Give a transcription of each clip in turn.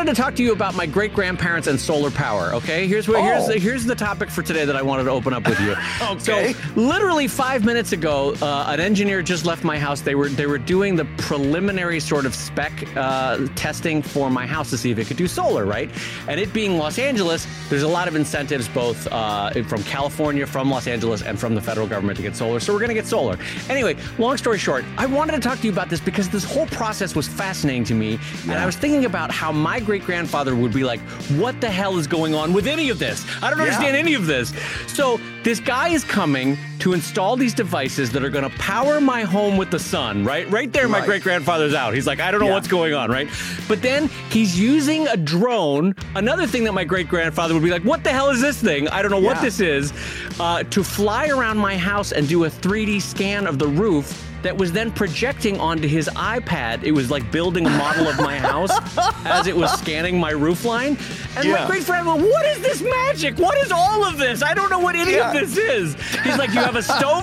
wanted to talk to you about my great-grandparents and solar power, okay? Here's the topic for today that I wanted to open up with you. Okay. So, literally 5 minutes ago, an engineer just left my house. They were doing the preliminary sort of spec testing for my house to see if it could do solar, right? And it being Los Angeles, there's a lot of incentives both from California, from Los Angeles, and from the federal government to get solar. So we're going to get solar. Anyway, long story short, I wanted to talk to you about this because this whole process was fascinating to me. And I was thinking about how my great-grandfather would be like, what the hell is going on with any of this? I don't understand any of this. So this guy is coming to install these devices that are going to power my home with the sun, right? Right there, my great-grandfather's out. He's like, I don't know what's going on, right? But then he's using a drone, another thing that my great-grandfather would be like, what the hell is this thing? I don't know what this is, to fly around my house and do a 3D scan of the roof that was then projecting onto his iPad. It was like building a model of my house as it was scanning my roof line. And my great-grandfather, what is this magic? What is all of this? I don't know what any of this is. He's like, you have a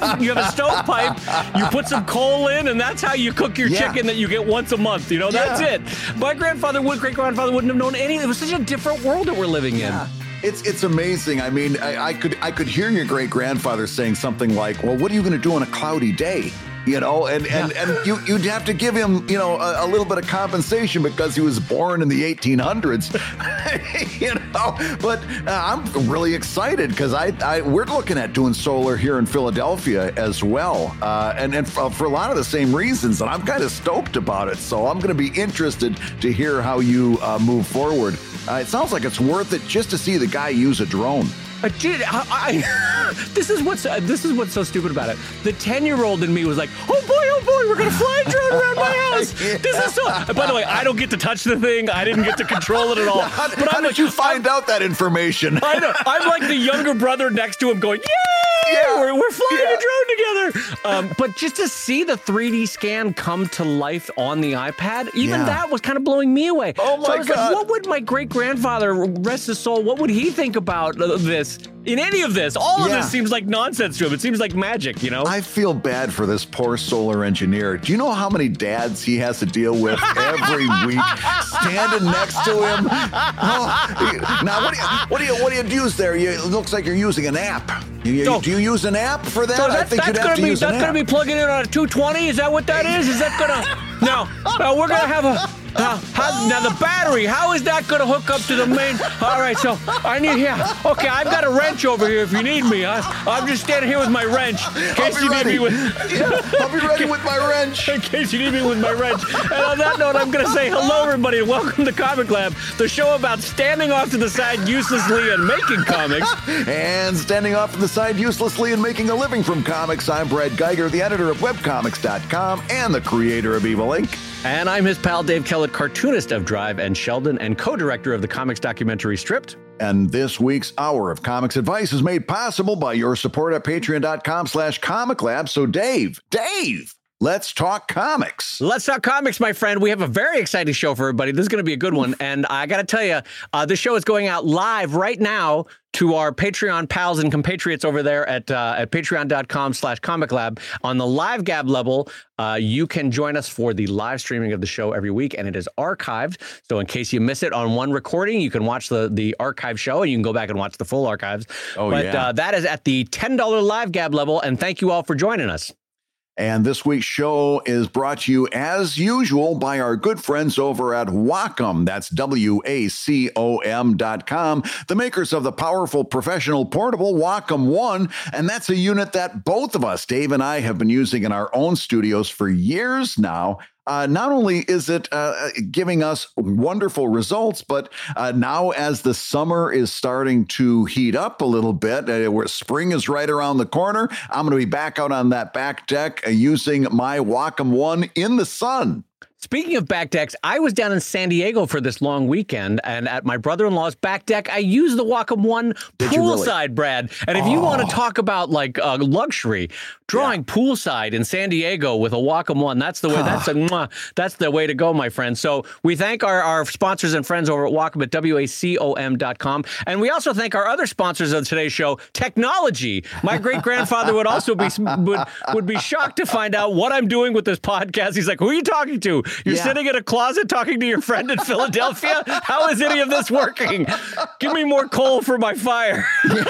stovepipe, you put some coal in, and that's how you cook your chicken that you get once a month. You know, that's it. My great-grandfather wouldn't have known any. It was such a different world that we're living in. It's amazing. I mean, I could hear your great-grandfather saying something like, well, what are you going to do on a cloudy day? You know, and you'd have to give him, you know, a little bit of compensation because he was born in the 1800s, you know. But I'm really excited because we're looking at doing solar here in Philadelphia as well, and for a lot of the same reasons. And I'm kind of stoked about it. So I'm going to be interested to hear how you move forward. It sounds like it's worth it just to see the guy use a drone. Dude, this is what's so stupid about it. The 10-year-old in me was like, oh boy, we're gonna fly a drone around my house. This is so. By the way, I don't get to touch the thing. I didn't get to control it at all. How did you find out that information? I know. I'm like the younger brother next to him, going, yay! Yeah, we're flying a drone together. But just to see the 3D scan come to life on the iPad, even that was kind of blowing me away. Oh my God! So I was like, what would my great-grandfather, rest his soul, what would he think about this? In any of this, all of this seems like nonsense to him. It seems like magic, you know? I feel bad for this poor solar engineer. Do you know how many dads he has to deal with every week, standing next to him? Oh, now, what do you use there? It looks like you're using an app. Do you use an app for that? So I think you'd have to use an app. That's going to be plugging in on a 220? Is that what that is? Is that going to... No, we're going to have a... now the battery, how is that going to hook up to the main? All right, so I need okay, I've got a wrench over here if you need me. I'm just standing here with my wrench. In case you need me with. I'll be ready with my wrench. In case you need me with my wrench. And on that note, I'm going to say hello, everybody, and welcome to Comic Lab, the show about standing off to the side uselessly and making comics. And standing off to the side uselessly and making a living from comics. I'm Brad Geiger, the editor of webcomics.com and the creator of Evil Inc. And I'm his pal Dave Kellett, cartoonist of Drive and Sheldon and co-director of the comics documentary Stripped. And this week's Hour of Comics Advice is made possible by your support at patreon.com/comiclab. So Dave, let's talk comics. Let's talk comics, my friend. We have a very exciting show for everybody. This is going to be a good one. And I got to tell you, this show is going out live right now to our Patreon pals and compatriots over there at patreon.com/comiclab. On the live gab level, you can join us for the live streaming of the show every week, and it is archived. So in case you miss it on one recording, you can watch the archive show, and you can go back and watch the full archives. That is at the $10 live gab level, and thank you all for joining us. And this week's show is brought to you, as usual, by our good friends over at Wacom. That's WACOM.com, the makers of the powerful professional portable Wacom One. And that's a unit that both of us, Dave and I, have been using in our own studios for years now. Not only is it giving us wonderful results, but now as the summer is starting to heat up a little bit, where spring is right around the corner, I'm going to be back out on that back deck using my Wacom One in the sun. Speaking of back decks, I was down in San Diego for this long weekend, and at my brother-in-law's back deck, I used the Wacom One poolside, Brad. And if you want to talk about like luxury, drawing poolside in San Diego with a Wacom One, that's the way. That's the way to go, my friend. So we thank our sponsors and friends over at Wacom at WACOM.com, and we also thank our other sponsors of today's show, technology. My great grandfather would also be shocked to find out what I'm doing with this podcast. He's like, "Who are you talking to?" You're Yeah. sitting in a closet talking to your friend in Philadelphia? How is any of this working? Give me more coal for my fire.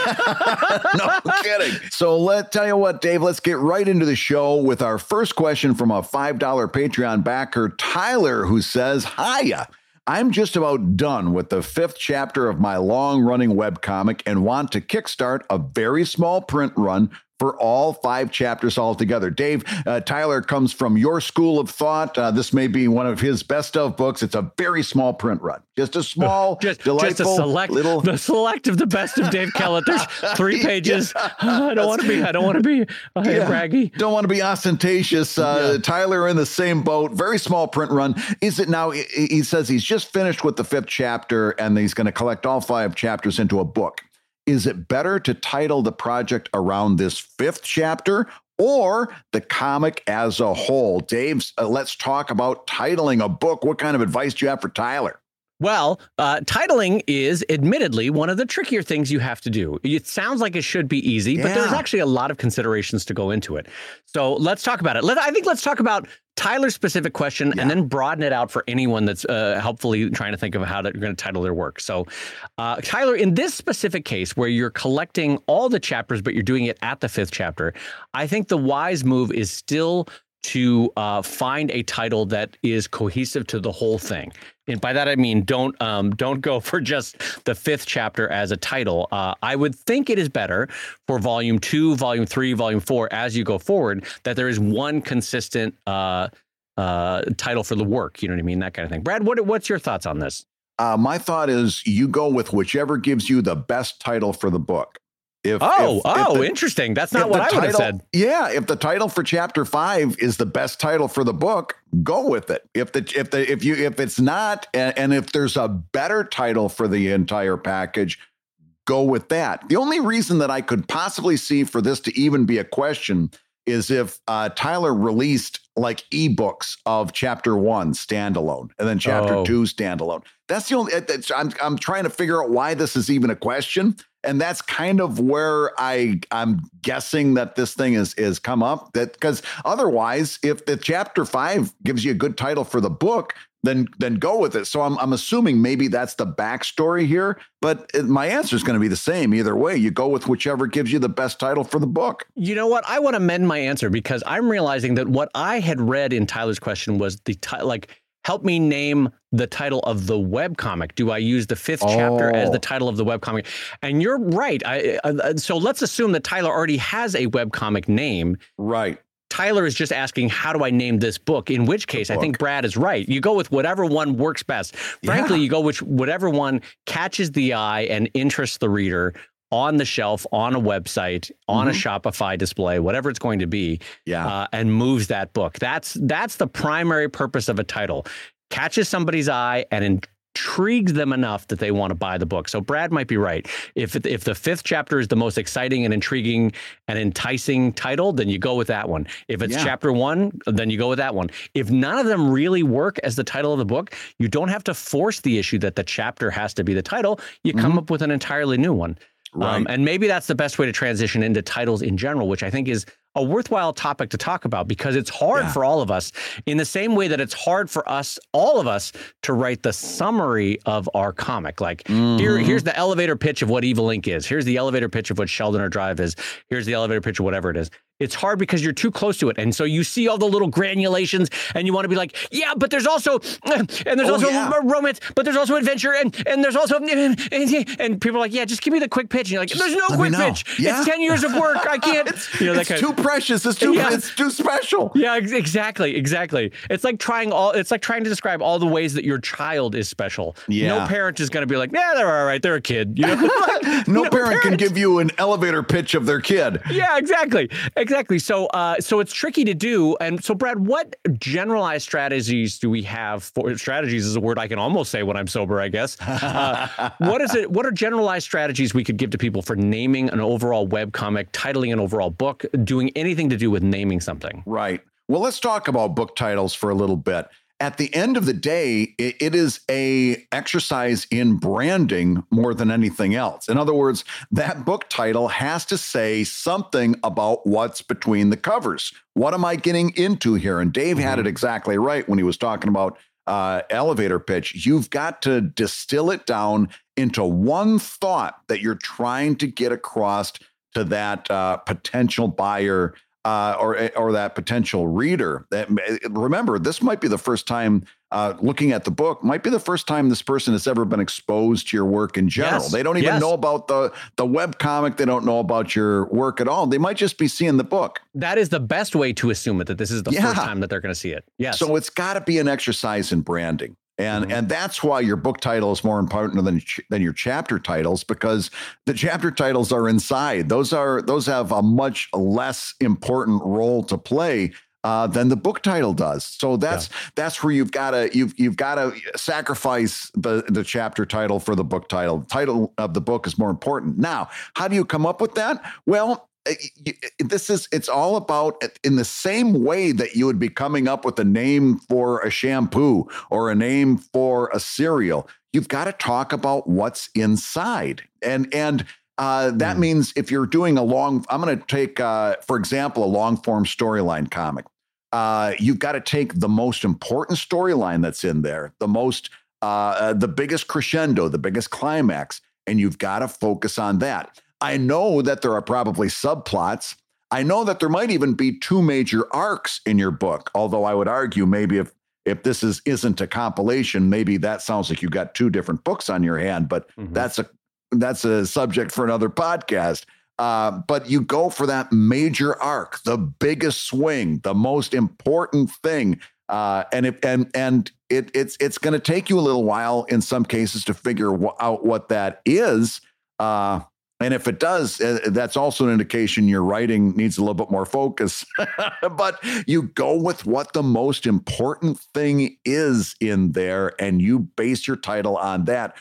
No kidding. So tell you what, Dave, let's get right into the show with our first question from a $5 Patreon backer, Tyler, who says, Hiya. I'm just about done with the 5th chapter of my long-running webcomic and want to kickstart a very small print run for all 5 chapters altogether. Dave, Tyler comes from your school of thought. This may be one of his best of books. It's a very small print run. Just a small, delightful, just a select, little... The select of the best of Dave Kellett. There's 3 pages. I don't want to be braggy. Don't want to be ostentatious. Tyler in the same boat. Very small print run. Is it now? He says he's just finished with the 5th chapter and he's going to collect all 5 chapters into a book. Is it better to title the project around this 5th chapter or the comic as a whole? Dave, let's talk about titling a book. What kind of advice do you have for Tyler? Well, titling is admittedly one of the trickier things you have to do. It sounds like it should be easy, but there's actually a lot of considerations to go into it. So let's talk about it. Let's talk about Tyler's specific question and then broaden it out for anyone that's helpfully trying to think of how they're going to title their work. So, Tyler, in this specific case where you're collecting all the chapters, but you're doing it at the 5th chapter, I think the wise move is still to find a title that is cohesive to the whole thing. And by that, I mean, don't go for just the 5th chapter as a title. I would think it is better for volume 2, volume 3, volume 4, as you go forward, that there is one consistent title for the work. You know what I mean? That kind of thing. Brad, what's your thoughts on this? My thought is you go with whichever gives you the best title for the book. Interesting. That's not what I would have said. Yeah, if the title for chapter 5 is the best title for the book, go with it. If it's not, and if there's a better title for the entire package, go with that. The only reason that I could possibly see for this to even be a question is if Tyler released like ebooks of chapter 1 standalone and then chapter 2 standalone. That's the only. I'm trying to figure out why this is even a question. And that's kind of where I'm guessing that this thing is come up, that because otherwise, if the chapter 5 gives you a good title for the book, then go with it. So I'm assuming maybe that's the backstory here, but my answer is going to be the same either way. You go with whichever gives you the best title for the book. You know what? I want to amend my answer because I'm realizing that what I had read in Tyler's question was the help me name the title of the webcomic. Do I use the 5th chapter as the title of the webcomic? And you're right. So let's assume that Tyler already has a webcomic name. Right. Tyler is just asking, how do I name this book? In which case, I think Brad is right. You go with whatever one works best. Frankly, you go with whatever one catches the eye and interests the reader on the shelf, on a website, on a Shopify display, whatever it's going to be, and moves that book. That's the primary purpose of a title. Catches somebody's eye and intrigues them enough that they want to buy the book. So Brad might be right. If the 5th chapter is the most exciting and intriguing and enticing title, then you go with that one. If it's chapter 1, then you go with that one. If none of them really work as the title of the book, you don't have to force the issue that the chapter has to be the title. You come up with an entirely new one. Right. And maybe that's the best way to transition into titles in general, which I think is a worthwhile topic to talk about because it's hard for all of us in the same way that it's hard for us, all of us, to write the summary of our comic. Like here's the elevator pitch of what Evil Inc. is. Here's the elevator pitch of what Sheldon or Drive is. Here's the elevator pitch of whatever it is. It's hard because you're too close to it. And so you see all the little granulations and you want to be like, yeah, but there's also, romance, but there's also adventure and there's also, and people are like, yeah, just give me the quick pitch. And you're like, there's no quick pitch. Yeah. It's 10 years of work. I can't, that kind of precious. It's too special. Yeah, exactly. It's like trying to describe all the ways that your child is special. Yeah. No parent is going to be like, yeah, they're all right. They're a kid. You know? No parent can give you an elevator pitch of their kid. Yeah, exactly. So it's tricky to do. And so, Brad, what generalized strategies do we have for strategies is a word I can almost say when I'm sober, I guess. What are generalized strategies we could give to people for naming an overall webcomic, titling an overall book, doing anything to do with naming something? Right. Well, let's talk about book titles for a little bit. at the end of the day, it is a exercise in branding more than anything else. In other words, that book title has to say something about what's between the covers. What am I getting into here? And Dave had it exactly right when he was talking about elevator pitch. You've got to distill it down into one thought that you're trying to get across to that potential buyer or that potential reader. That, remember, this might be the first time looking at the book, might be the first time this person has ever been exposed to your work in general. They don't even know about the web comic. They don't know about your work at all. They might just be seeing the book. That is the best way to assume it, that this is the first time that they're going to see it. Yes. So it's got to be an exercise in branding. And that's why your book title is more important than your chapter titles, because the chapter titles are inside. Those have a much less important role to play than the book title does. So that's where you've got to sacrifice the chapter title for the book title. The title of the book is more important. Now, how do you come up with that? Well, it's all about, in the same way that you would be coming up with a name for a shampoo or a name for a cereal, you've got to talk about what's inside. And that means if you're doing I'm going to take, for example, a long form storyline comic. You've got to take the most important storyline that's in there, the biggest crescendo, the biggest climax, and you've got to focus on that. I know that there are probably subplots. I know that there might even be two major arcs in your book, although I would argue maybe if this isn't a compilation, maybe that sounds like you've got two different books on your hand, but that's a subject for another podcast. But you go for that major arc, the biggest swing, the most important thing. And it's going to take you a little while in some cases to figure out what that is. And if it does, that's also an indication your writing needs a little bit more focus. But you go with what the most important thing is in there, and you base your title on that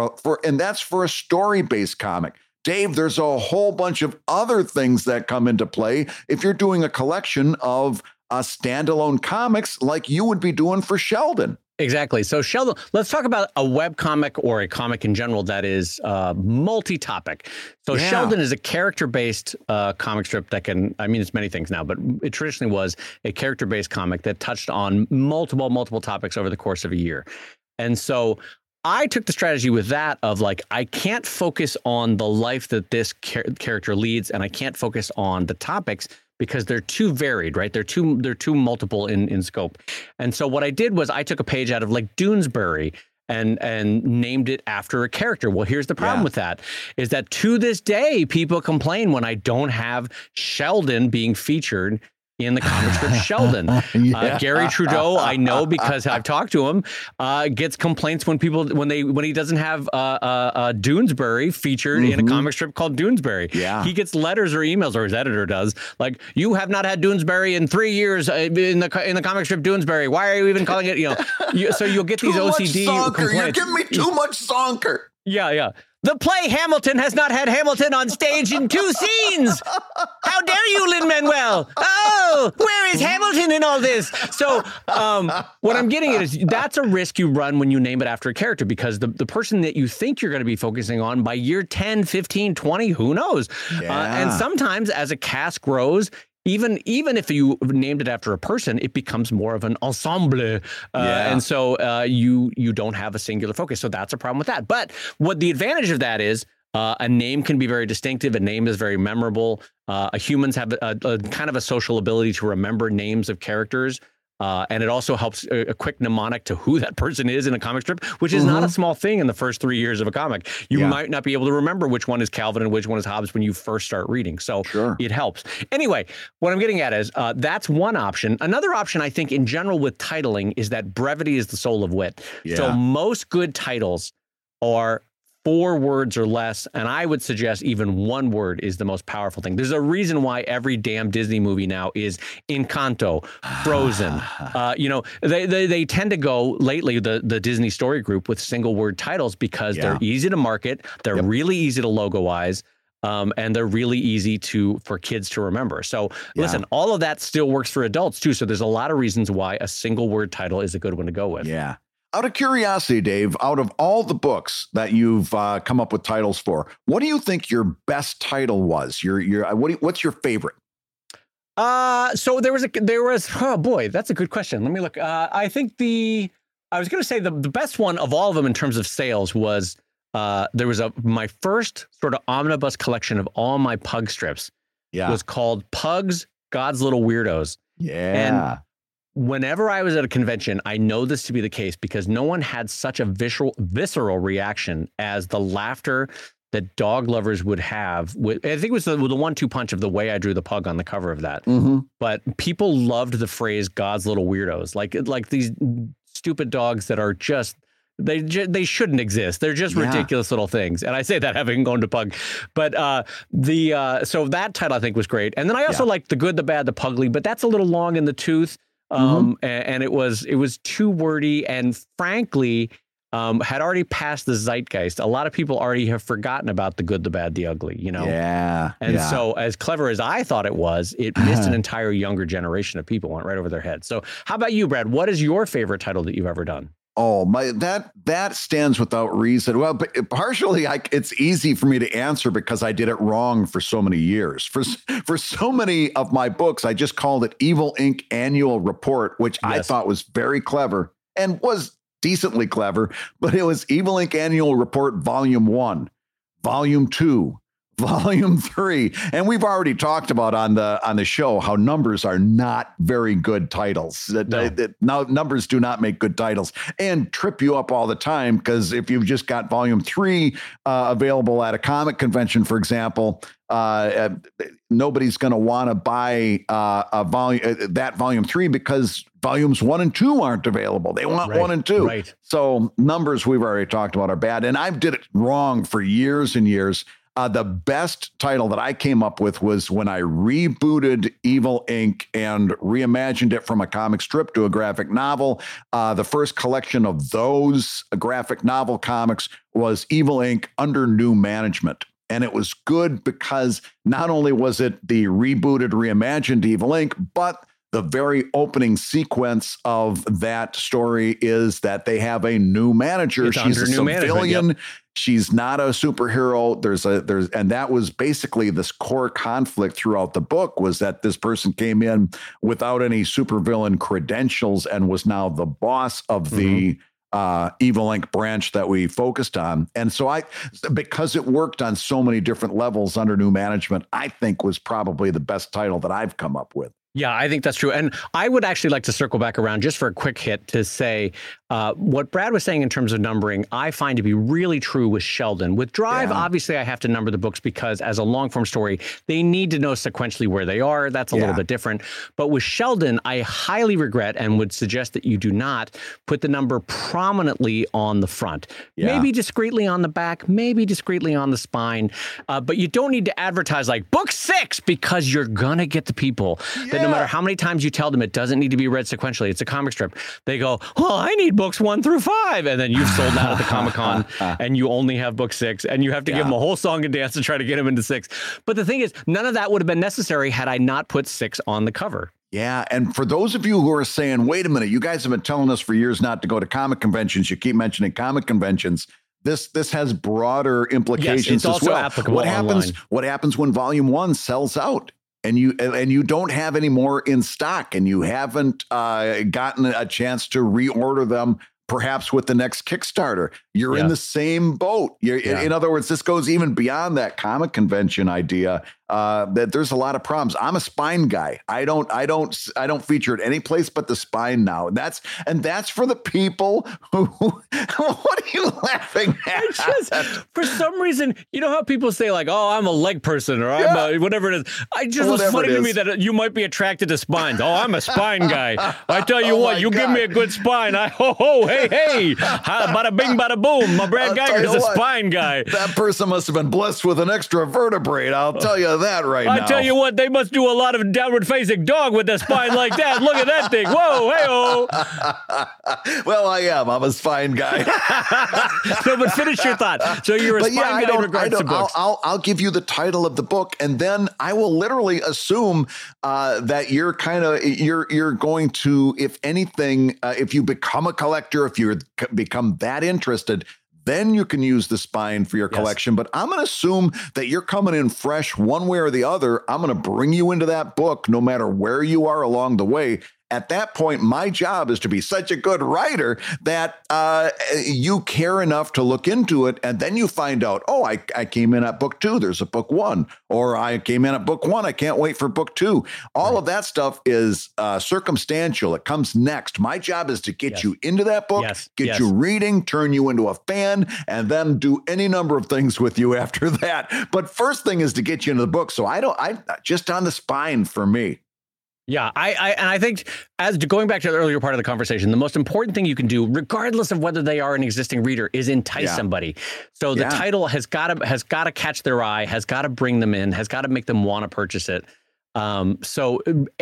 and that's for a story-based comic. Dave, there's a whole bunch of other things that come into play if you're doing a collection of standalone comics like you would be doing for Sheldon. Exactly. So Sheldon, let's talk about a web comic or a comic in general that is multi-topic. So Sheldon is a character-based comic strip that it's many things now, but it traditionally was a character-based comic that touched on multiple topics over the course of a year. And so I took the strategy with that of I can't focus on the life that this character leads, and I can't focus on the topics because they're too varied, right? They're too multiple in scope. And so what I did was I took a page out of Doonesbury and named it after a character. Well, here's the problem with that, is that to this day, people complain when I don't have Sheldon being featured in the comic strip Sheldon. Gary Trudeau, I know because I've talked to him, gets complaints when he doesn't have Doonesbury featured in a comic strip called Doonesbury. Yeah. He gets letters or emails, or his editor does, you have not had Doonesbury in 3 years in the comic strip Doonesbury. Why are you even calling it? So you'll get these OCD complaints. You're giving me too much Zonker. Yeah. The play Hamilton has not had Hamilton on stage in 2 scenes. How dare you, Lin-Manuel? Oh, where is Hamilton in all this? So what I'm getting at is that's a risk you run when you name it after a character, because the person that you think you're going to be focusing on by year 10, 15, 20, who knows? And sometimes as a cast grows, even if you named it after a person, it becomes more of an ensemble. And so you don't have a singular focus. So that's a problem with that. But what the advantage of that is, a name can be very distinctive. A name is very memorable. Humans have a kind of a social ability to remember names of characters. And it also helps a quick mnemonic to who that person is in a comic strip, which is not a small thing in the first 3 years of a comic. You might not be able to remember which one is Calvin and which one is Hobbes when you first start reading. So it helps. Anyway, what I'm getting at is that's one option. Another option, I think, in general with titling is that brevity is the soul of wit. So most good titles are 4 words or less, and I would suggest even 1 word is the most powerful thing. There's a reason why every damn Disney movie now is Encanto, Frozen. They tend to go lately, the Disney Story Group, with single word titles because they're easy to market, they're really easy to logoize, and they're really easy for kids to remember. So listen, all of that still works for adults too. So there's a lot of reasons why a single word title is a good one to go with. Yeah. Out of curiosity, Dave, out of all the books that you've come up with titles for, what do you think your best title was? What's your favorite? So there was, oh boy, that's a good question. Let me look. I think I was going to say the best one of all of them in terms of sales was, there was my first sort of omnibus collection of all my Pug strips. Yeah. Was called Pugs, God's Little Weirdos. Yeah. And whenever I was at a convention, I know this to be the case because no one had such a visceral reaction as the laughter that dog lovers would have. I think it was the 1-2 punch of the way I drew the pug on the cover of that. Mm-hmm. But people loved the phrase "God's little weirdos," like these stupid dogs that are just. They shouldn't exist. They're just ridiculous little things. And I say that having gone to Pug. But so that title I think was great. And then I also liked The Good, the Bad, the Pugly, but that's a little long in the tooth. And it was too wordy and frankly had already passed the zeitgeist. A lot of people already have forgotten about The Good, the Bad, the Ugly, Yeah. And so as clever as I thought it was, it missed an entire younger generation of people, went right over their heads. So how about you, Brad? What is your favorite title that you've ever done? Oh, that stands without reason. Well, but partially, it's easy for me to answer because I did it wrong for so many years. For so many of my books, I just called it Evil Inc. Annual Report, which I thought was very clever and was decently clever. But it was Evil Inc. Annual Report Volume 1, Volume 2, Volume 3. And we've already talked about on the show how numbers are not very good titles. Now numbers do not make good titles and trip you up all the time, because if you've just got Volume 3 available at a comic convention, for example, nobody's going to want to buy that Volume 3 because Volumes 1 and 2 aren't available. They want 1 and 2. Right. So numbers we've already talked about are bad. And I did it wrong for years and years. The best title that I came up with was when I rebooted Evil Inc. and reimagined it from a comic strip to a graphic novel. The first collection of those graphic novel comics was Evil Inc. Under New Management. And it was good because not only was it the rebooted, reimagined Evil Inc., but the very opening sequence of that story is that they have a new manager. She's a civilian. She's not a superhero. And that was basically this core conflict throughout the book, was that this person came in without any supervillain credentials and was now the boss of the Evil Inc. branch that we focused on. And so because it worked on so many different levels under New Management, I think was probably the best title that I've come up with. Yeah, I think that's true. And I would actually like to circle back around just for a quick hit to say what Brad was saying in terms of numbering, I find to be really true with Sheldon. With Drive, obviously, I have to number the books because as a long form story, they need to know sequentially where they are. That's a little bit different. But with Sheldon, I highly regret and would suggest that you do not put the number prominently on the front. Maybe discreetly on the back, maybe discreetly on the spine. But you don't need to advertise like book 6 because you're going to get the people that no matter how many times you tell them it doesn't need to be read sequentially, it's a comic strip, they go, oh, I need books 1 through 5. And then you've sold out at the Comic-Con and you only have book 6 and you have to give them a whole song and dance to try to get them into 6. But the thing is, none of that would have been necessary had I not put 6 on the cover. Yeah. And for those of you who are saying, wait a minute, you guys have been telling us for years not to go to comic conventions. You keep mentioning comic conventions. This has broader implications as well. Applicable what happens? Online. What happens when Volume 1 sells out? And you don't have any more in stock, and you haven't gotten a chance to reorder them, perhaps with the next Kickstarter. You're in the same boat. In other words, this goes even beyond that comic convention idea. That there's a lot of problems. I'm a Spine guy. I don't feature at any place but the Spine now. That's for the people who. What are you laughing at? For some reason, you know how people say like, "Oh, I'm a leg person," or "I'm a whatever it is." It was funny to me that you might be attracted to spines. Oh, I'm a spine guy. I tell you what, you give me a good spine. Hey, bada bing, bada boom. My Brad Geiger's a spine guy. That person must have been blessed with an extra vertebrae. I'll tell you of that right now. I tell you what, they must do a lot of downward-facing dog with a spine like that. Look at that thing. Whoa, hey-oh. Well, I'm a spine guy. So, but finish your thought. So you're a spine guy in regards to books. I'll give you the title of the book, and then I will literally assume that you're you're going to, if anything, if you become a collector, if you become that interested, then you can use the spine for your collection. But I'm going to assume that you're coming in fresh one way or the other. I'm going to bring you into that book no matter where you are along the way. At that point, my job is to be such a good writer that you care enough to look into it. And then you find out, oh, I came in at book 2. There's a book 1. Or I came in at book 1. I can't wait for book 2. All of that stuff is circumstantial. It comes next. My job is to get you into that book, get you reading, turn you into a fan, and then do any number of things with you after that. But first thing is to get you into the book. So I just on the spine for me. Yeah, I think, as going back to the earlier part of the conversation, the most important thing you can do, regardless of whether they are an existing reader, is entice somebody. So the title has got to catch their eye, has got to bring them in, has got to make them want to purchase it. So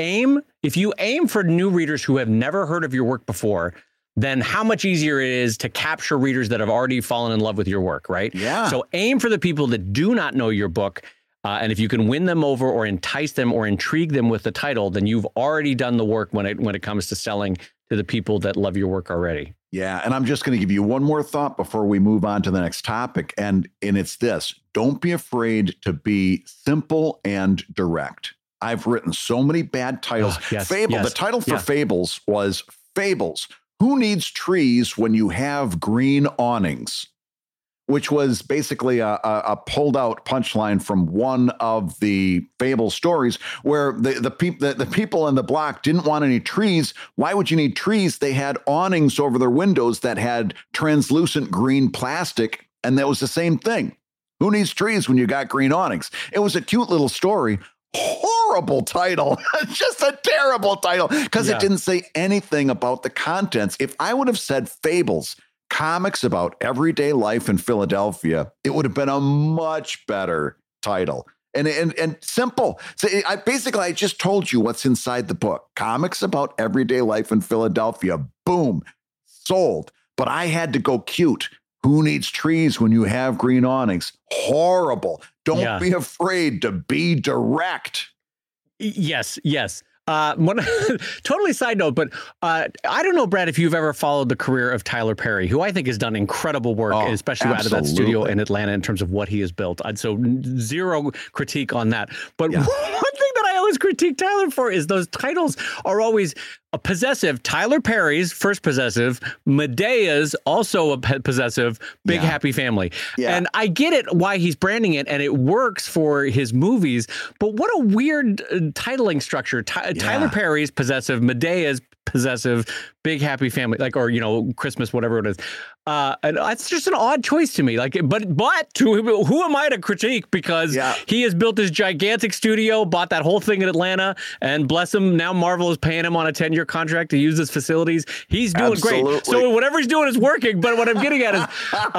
if you aim for new readers who have never heard of your work before, then how much easier it is to capture readers that have already fallen in love with your work, right? Yeah. So aim for the people that do not know your book. And if you can win them over or entice them or intrigue them with the title, then you've already done the work when it comes to selling to the people that love your work already. Yeah. And I'm just going to give you one more thought before we move on to the next topic. And it's this: don't be afraid to be simple and direct. I've written so many bad titles. The title for Fables was Fables. Who needs trees when you have green awnings? Which was basically a pulled out punchline from one of the Fable stories, where the people in the block didn't want any trees. Why would you need trees? They had awnings over their windows that had translucent green plastic, and that was the same thing. Who needs trees when you got green awnings? It was a cute little story. Horrible title. Just a terrible title, because it didn't say anything about the contents. If I would have said Fables, comics about everyday life in Philadelphia, it would have been a much better title and simple. So I just told you what's inside the book. Comics about everyday life in Philadelphia. Boom. Sold. But I had to go cute. Who needs trees when you have green awnings? Horrible. Don't be afraid to be direct. Yes. Totally side note, but I don't know, Brad, if you've ever followed the career of Tyler Perry, who I think has done incredible work, especially out of that studio in Atlanta in terms of what he has built. So zero critique on that. But one thing that I always critique Tyler for is those titles are always a possessive. Tyler Perry's first possessive, Medea's also a possessive, Big Happy Family. Yeah. And I get it why he's branding it, and it works for his movies, but what a weird titling structure. Tyler Perry's possessive, Medea's possessive, Big Happy Family, or Christmas, whatever it is. And it's just an odd choice to me. But who am I to critique? Because he has built this gigantic studio, bought that whole thing in Atlanta, and bless him, now Marvel is paying him on a 10-year contract to use his facilities. He's doing great. So whatever he's doing is working. But what I'm getting at is,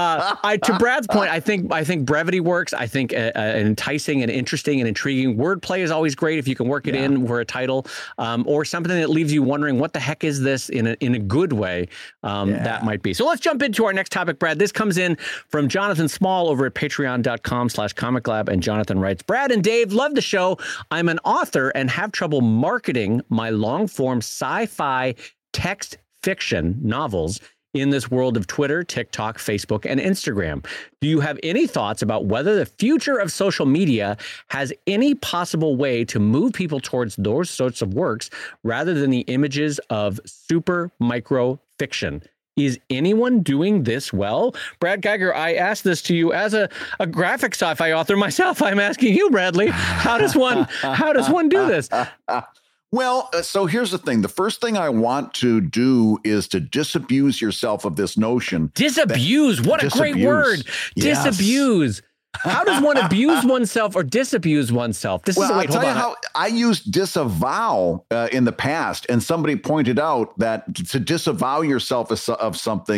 to Brad's point, I think brevity works. I think enticing and interesting and intriguing wordplay is always great if you can work it in for a title, or something that leaves you wondering, what the heck is this in a good way? That might be. So let's jump into our next topic, Brad. This comes in from Jonathan Small over at patreon.com/comiclab. And Jonathan writes, Brad and Dave, love the show. I'm an author and have trouble marketing my long-form sci-fi text fiction novels in this world of Twitter, TikTok, Facebook, and Instagram. Do you have any thoughts about whether the future of social media has any possible way to move people towards those sorts of works rather than the images of super micro fiction? Is anyone doing this well? Brad Geiger, I asked this to you as a graphic sci-fi author myself. I'm asking you, Bradley, how does one do this? Well, so here's the thing. The first thing I want to do is to disabuse yourself of this notion. Disabuse? What a great word. Yes. Disabuse. How does one abuse oneself or disabuse oneself? I'll tell you how I used disavow in the past, and somebody pointed out that to disavow yourself of something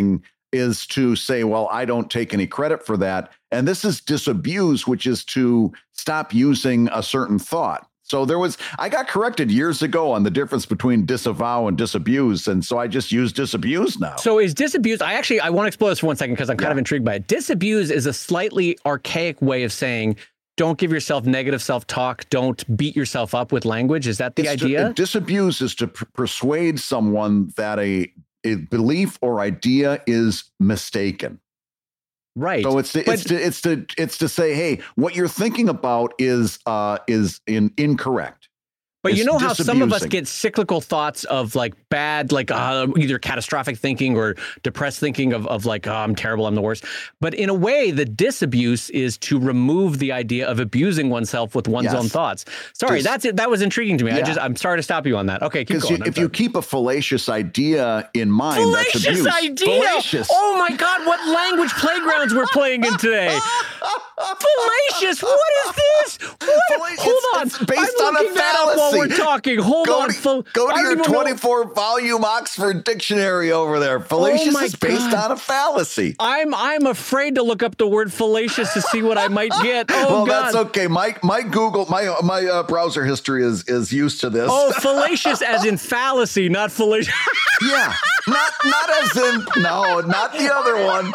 is to say, well, I don't take any credit for that. And this is disabuse, which is to stop using a certain thought. So I got corrected years ago on the difference between disavow and disabuse. And so I just use disabuse now. So is disabuse, I want to explore this for 1 second because I'm kind of intrigued by it. Disabuse is a slightly archaic way of saying, don't give yourself negative self-talk. Don't beat yourself up with language. Is that the idea? Disabuse is to persuade someone that a belief or idea is mistaken. Right. So it's to say, hey, what you're thinking about is incorrect. But It's you know how some of us disabusing. get cyclical thoughts of like bad, like either catastrophic thinking or depressed thinking of like, oh, I'm terrible, I'm the worst. But in a way, the disabuse is to remove the idea of abusing oneself with one's own thoughts. Sorry, that's it. That was intriguing to me. Yeah. I'm sorry to stop you on that. Okay, keep Because going. if you keep a fallacious idea in mind, that's abuse. Fallacious. Oh my God, what language playgrounds we're playing in today? Fallacious. What is this? What? Hold on. It's based on a looking that up while fallacy. we're talking. Hold on. Go to I your don't even know. 24-volume Oxford Dictionary over there. Fallacious my is based God. on a fallacy. I'm afraid to look up the word fallacious to see what I might get. Oh Well, God. that's okay. My Google, my browser history is used to this. Oh, fallacious as in fallacy, not fallacious. Yeah, not as in not the other one.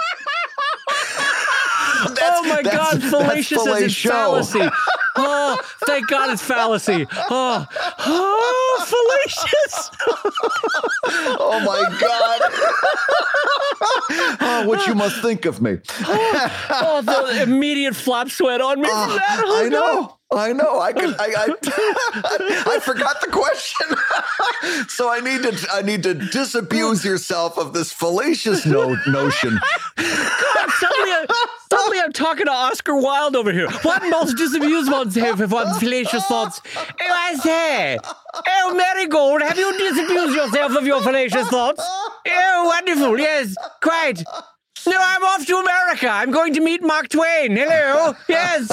Oh my God, fallacious as in fallacy. Oh, thank God it's fallacy. Oh, fallacious. Oh my God. Oh, what you must think of me. Oh, the immediate flop sweat on me from that. Oh, I know. I forgot the question. So I need to disabuse yourself of this fallacious notion. God, suddenly I'm talking to Oscar Wilde over here. What most disabused ones have what fallacious thoughts? Oh, I say. Oh, Marigold, have you disabused yourself of your fallacious thoughts? Oh, wonderful. Yes, quite. No, I'm off to America. I'm going to meet Mark Twain. Hello. Yes.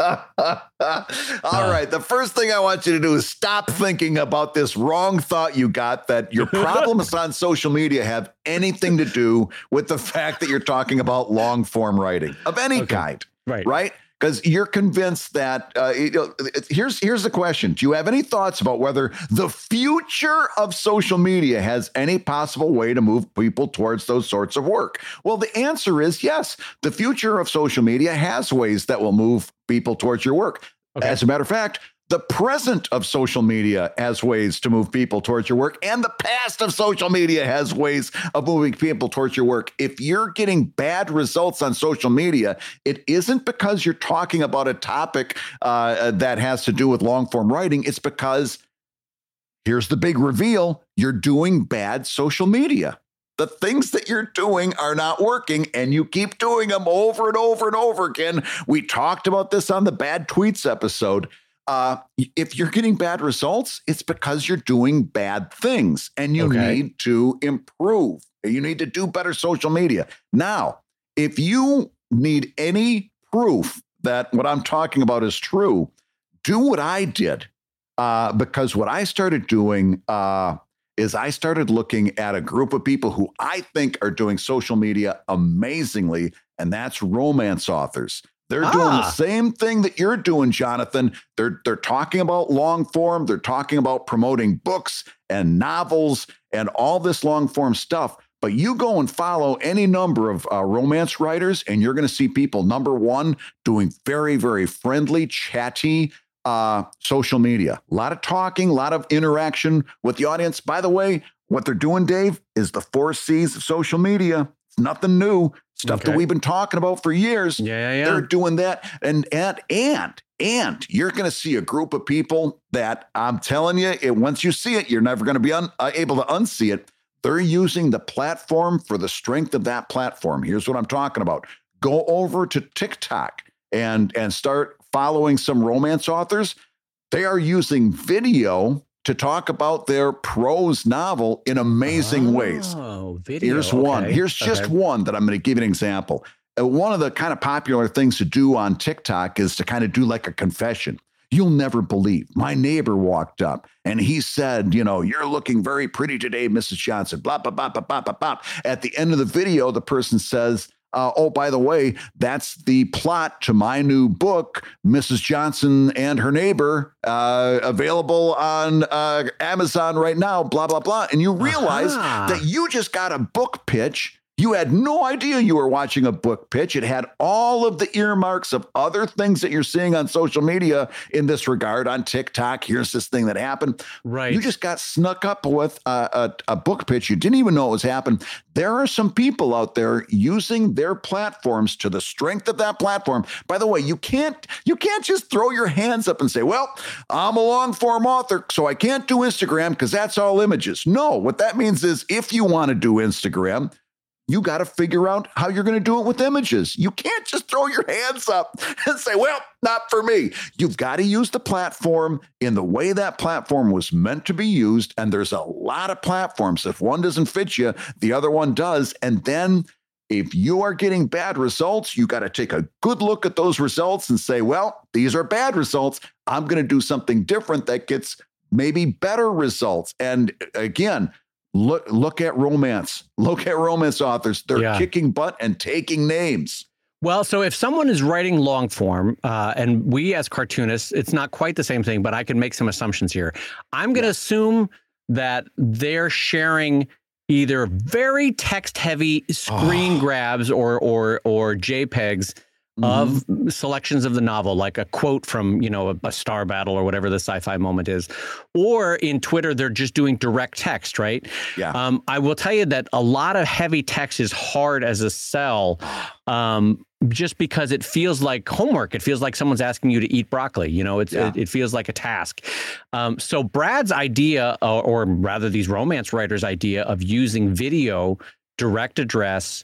All right. The first thing I want you to do is stop thinking about this wrong thought you got that your problems on social media have anything to do with the fact that you're talking about long form writing of any kind. Right. Because you're convinced that here's the question. Do you have any thoughts about whether the future of social media has any possible way to move people towards those sorts of work? Well, the answer is yes. The future of social media has ways that will move people towards your work. Okay. As a matter of fact, the present of social media has ways to move people towards your work, and the past of social media has ways of moving people towards your work. If you're getting bad results on social media, it isn't because you're talking about a topic that has to do with long form writing. It's because, here's the big reveal, you're doing bad social media. The things that you're doing are not working, and you keep doing them over and over and over again. We talked about this on the Bad Tweets episode. If you're getting bad results, it's because you're doing bad things, and you need to improve. You need to do better social media. Now, if you need any proof that what I'm talking about is true, do what I did. Because what I started doing is I started looking at a group of people who I think are doing social media amazingly, and that's romance authors. They're doing the same thing that you're doing, Jonathan. They're talking about long form. They're talking about promoting books and novels and all this long form stuff. But you go and follow any number of romance writers, and you're going to see people, number one, doing very, very friendly, chatty social media. A lot of talking, a lot of interaction with the audience. By the way, what they're doing, Dave, is the 4 C's of social media. It's nothing new. Stuff that we've been talking about for years. Yeah. They're doing that. And you're going to see a group of people that I'm telling you, once you see it, you're never going to be able to unsee it. They're using the platform for the strength of that platform. Here's what I'm talking about. Go over to TikTok and start following some romance authors. They are using video to talk about their prose novel in amazing ways. Oh, video. Here's one. Here's just one that I'm going to give you an example. One of the kind of popular things to do on TikTok is to kind of do like a confession. You'll never believe. My neighbor walked up and he said, you're looking very pretty today, Mrs. Johnson, blah, blah, blah, blah, blah, blah, blah. At the end of the video, the person says, oh, by the way, that's the plot to my new book, Mrs. Johnson and Her Neighbor, available on Amazon right now, blah, blah, blah. And you realize that you just got a book pitch. You had no idea you were watching a book pitch. It had all of the earmarks of other things that you're seeing on social media in this regard. On TikTok, here's this thing that happened. Right. You just got snuck up with a book pitch. You didn't even know it was happening. There are some people out there using their platforms to the strength of that platform. By the way, you can't just throw your hands up and say, well, I'm a long form author, so I can't do Instagram because that's all images. No, what that means is if you want to do Instagram, you got to figure out how you're going to do it with images. You can't just throw your hands up and say, well, not for me. You've got to use the platform in the way that platform was meant to be used. And there's a lot of platforms. If one doesn't fit you, the other one does. And then if you are getting bad results, you got to take a good look at those results and say, well, these are bad results. I'm going to do something different that gets maybe better results. And again, Look at romance. Look at romance authors. They're kicking butt and taking names. Well, so if someone is writing long form, and we as cartoonists, it's not quite the same thing, but I can make some assumptions here. I'm going to assume that they're sharing either very text heavy screen grabs or JPEGs of selections of the novel, like a quote from, a Star Battle or whatever the sci-fi moment is, or in Twitter, they're just doing direct text, right? Yeah. I will tell you that a lot of heavy text is hard as a sell, just because it feels like homework. It feels like someone's asking you to eat broccoli. It feels like a task. So Brad's idea, or rather these romance writers' idea of using video, direct address.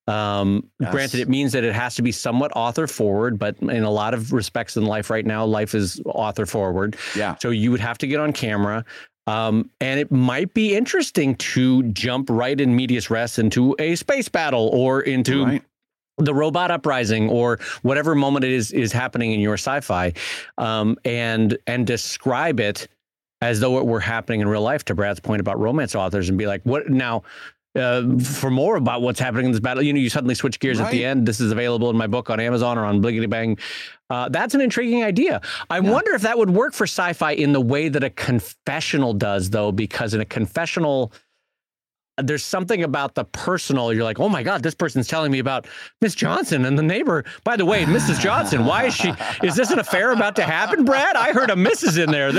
Granted, it means that it has to be somewhat author forward, but in a lot of respects in life right now, life is author forward. Yeah. So you would have to get on camera. And it might be interesting to jump right in medias res into a space battle or into the robot uprising or whatever moment it is happening in your sci-fi, and describe it as though it were happening in real life, to Brad's point about romance authors, and be like, what now? For more about what's happening in this battle, you suddenly switch gears at the end. This is available in my book on Amazon or on Bliggity Bang. That's an intriguing idea. I wonder if that would work for sci-fi in the way that a confessional does, though, because in a confessional, there's something about the personal. You're like, oh my God, this person's telling me about Miss Johnson and the neighbor. By the way, Mrs. Johnson, is this an affair about to happen, Brad? I heard a Mrs. in there.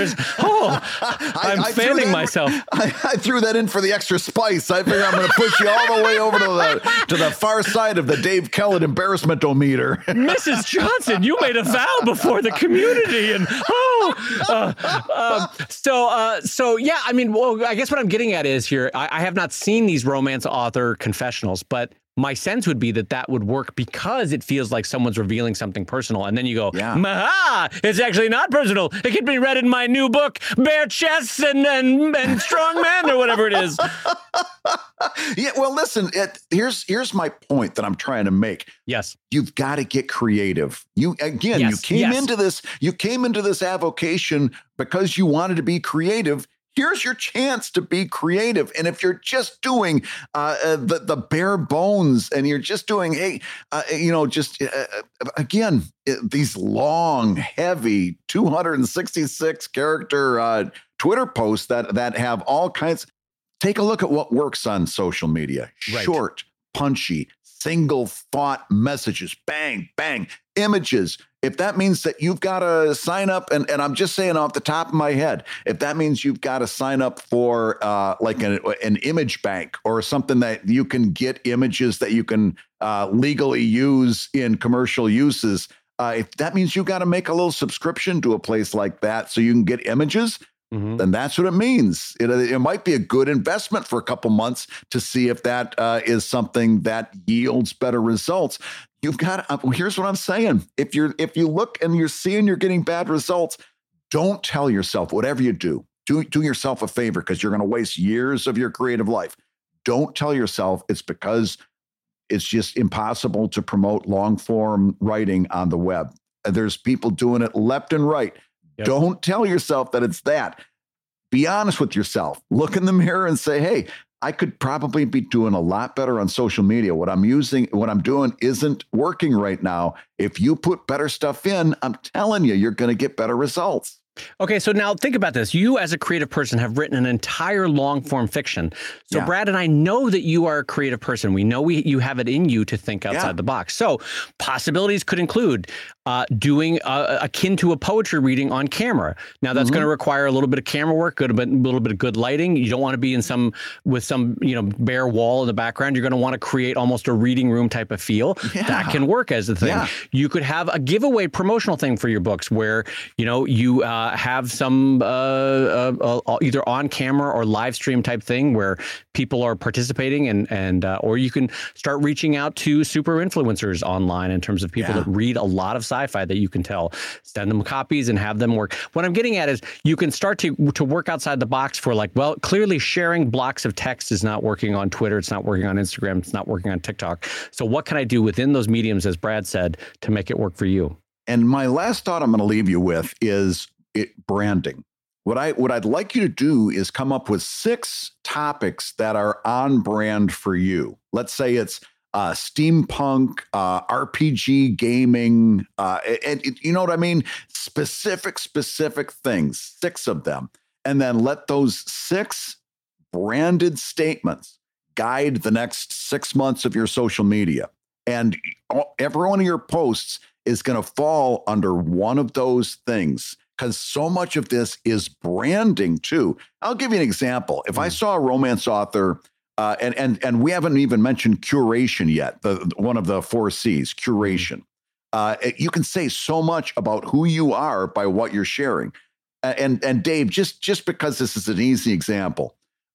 I'm fanning myself. I threw that in for the extra spice. I figure I'm going to push you all the way over to the far side of the Dave Kellett embarrassment-o-meter. Mrs. Johnson, you made a vow before the community. And so yeah, I mean, well, I guess what I'm getting at is here, I have not seen these romance author confessionals, but my sense would be that would work because it feels like someone's revealing something personal. And then you go, Maha, it's actually not personal. It can be read in my new book, Bare Chests and Strong Men, or whatever it is. Yeah, well, listen, here's my point that I'm trying to make. Yes. You've got to get creative. You came into this avocation because you wanted to be creative. Here's your chance to be creative. And if you're just doing the bare bones and you're just doing, again, these long, heavy 266 character Twitter posts that have all kinds. Take a look at what works on social media. Right. Short, punchy, single thought messages, bang, bang, images. If that means that you've got to sign up, and I'm just saying off the top of my head, if that means you've got to sign up for like an image bank or something that you can get images that you can legally use in commercial uses, if that means you've got to make a little subscription to a place like that so you can get images, then that's what it means. It might be a good investment for a couple months to see if that is something that yields better results. You've got. Here's what I'm saying: if you look and you're seeing you're getting bad results, don't tell yourself whatever you do. Do yourself a favor, because you're going to waste years of your creative life. Don't tell yourself it's because it's just impossible to promote long form writing on the web. There's people doing it left and right. Yep. Don't tell yourself that it's that. Be honest with yourself. Look in the mirror and say, hey, I could probably be doing a lot better on social media. What I'm doing isn't working right now. If you put better stuff in, I'm telling you, you're going to get better results. Okay, so now think about this. You as a creative person have written an entire long form fiction. So Brad and I know that you are a creative person. We know you have it in you to think outside the box. So possibilities could include doing akin to a poetry reading on camera. Now that's going to require a little bit of camera work, a little bit of good lighting. You don't want to be in some bare wall in the background. You're going to want to create almost a reading room type of feel. Yeah. That can work as the thing. Yeah. You could have a giveaway promotional thing for your books where you have some either on camera or live stream type thing where people are participating and or you can start reaching out to super influencers online in terms of people that read a lot of sci-fi that you can send them copies and have them work. What I'm getting at is you can start to work outside the box for clearly sharing blocks of text is not working on Twitter. It's not working on Instagram. It's not working on TikTok. So what can I do within those mediums, as Brad said, to make it work for you? And my last thought I'm going to leave you with is branding. What I'd like you to do is come up with 6 topics that are on brand for you. Let's say it's steampunk, RPG gaming, and you know what I mean? Specific things, 6 of them. And then let those 6 branded statements guide the next 6 months of your social media. And every one of your posts is going to fall under one of those things, because so much of this is branding too. I'll give you an example. If I saw a romance author, and we haven't even mentioned curation yet, one of the 4 C's, curation. You can say so much about who you are by what you're sharing. And Dave, just because this is an easy example,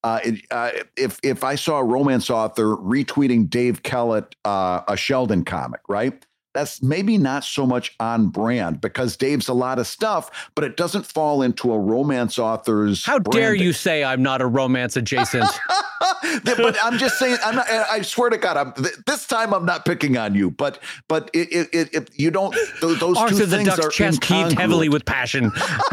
if I saw a romance author retweeting Dave Kellett, a Sheldon comic, right? That's maybe not so much on brand because Dave's a lot of stuff, but it doesn't fall into a romance author's How dare you say I'm not a romance adjacent? But I'm just saying, I'm not, I swear to God, this time I'm not picking on you, but if you don't, those Arthur two the things Duck's are chest heaved heavily with passion.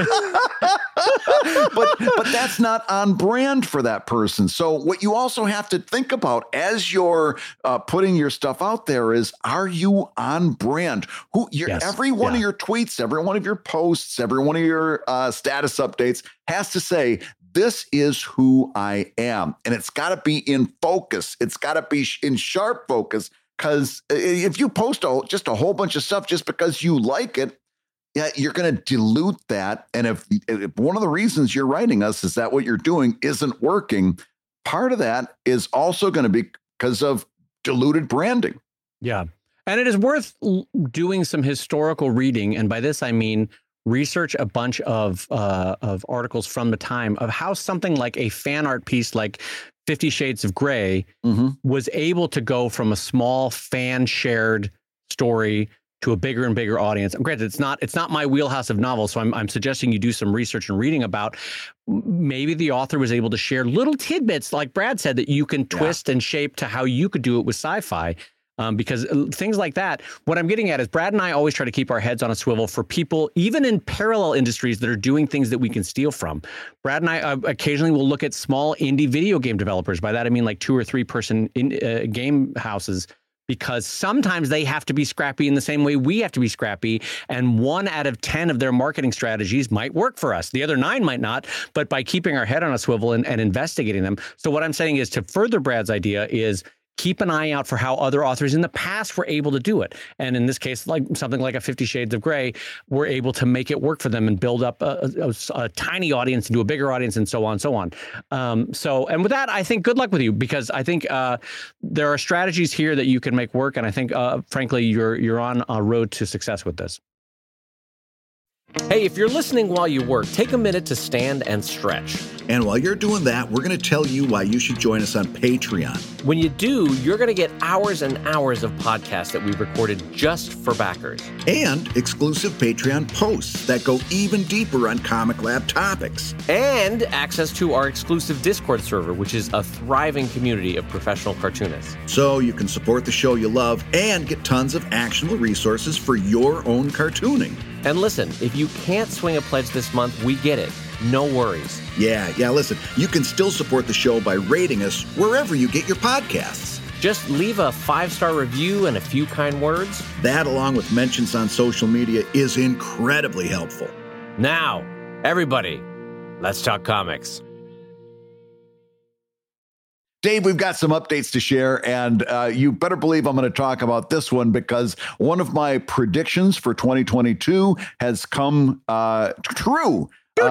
but that's not on brand for that person. So what you also have to think about as you're putting your stuff out there is, are you on brand? Every one of your tweets, every one of your posts, every one of your status updates has to say, this is who I am. And it's got to be in focus. It's got to be in sharp focus, because if you post just a whole bunch of stuff just because you like it, you're going to dilute that. And if one of the reasons you're writing us is that what you're doing isn't working, part of that is also going to be because of diluted branding. Yeah. And it is worth doing some historical reading. And by this, I mean, research a bunch of articles from the time of how something like a fan art piece like 50 Shades of Grey was able to go from a small fan shared story to a bigger and bigger audience. Granted, it's not my wheelhouse of novels, so I'm suggesting you do some research and reading about maybe the author was able to share little tidbits, like Brad said, that you can twist and shape to how you could do it with sci-fi. Because things like that, what I'm getting at is Brad and I always try to keep our heads on a swivel for people, even in parallel industries that are doing things that we can steal from. Brad and I occasionally will look at small indie video game developers. By that, I mean like 2 or 3 person game houses, because sometimes they have to be scrappy in the same way we have to be scrappy. And 1 out of 10 of their marketing strategies might work for us. The other 9 might not, but by keeping our head on a swivel and investigating them. So what I'm saying is, to further Brad's idea, is keep an eye out for how other authors in the past were able to do it. And in this case, like something like a 50 Shades of Grey, were able to make it work for them and build up a tiny audience into a bigger audience and so on and so on. And with that, I think good luck with you, because I think there are strategies here that you can make work. And I think, frankly, you're on a road to success with this. Hey, if you're listening while you work, take a minute to stand and stretch. And while you're doing that, we're going to tell you why you should join us on Patreon. When you do, you're going to get hours and hours of podcasts that we've recorded just for backers. And exclusive Patreon posts that go even deeper on Comic Lab topics. And access to our exclusive Discord server, which is a thriving community of professional cartoonists. So you can support the show you love and get tons of actionable resources for your own cartooning. And listen, if you can't swing a pledge this month, we get it. No worries. Yeah, listen, you can still support the show by rating us wherever you get your podcasts. Just leave a 5-star review and a few kind words. That, along with mentions on social media, is incredibly helpful. Now, everybody, let's talk comics. Dave, we've got some updates to share, and you better believe I'm going to talk about this one because one of my predictions for 2022 has come true.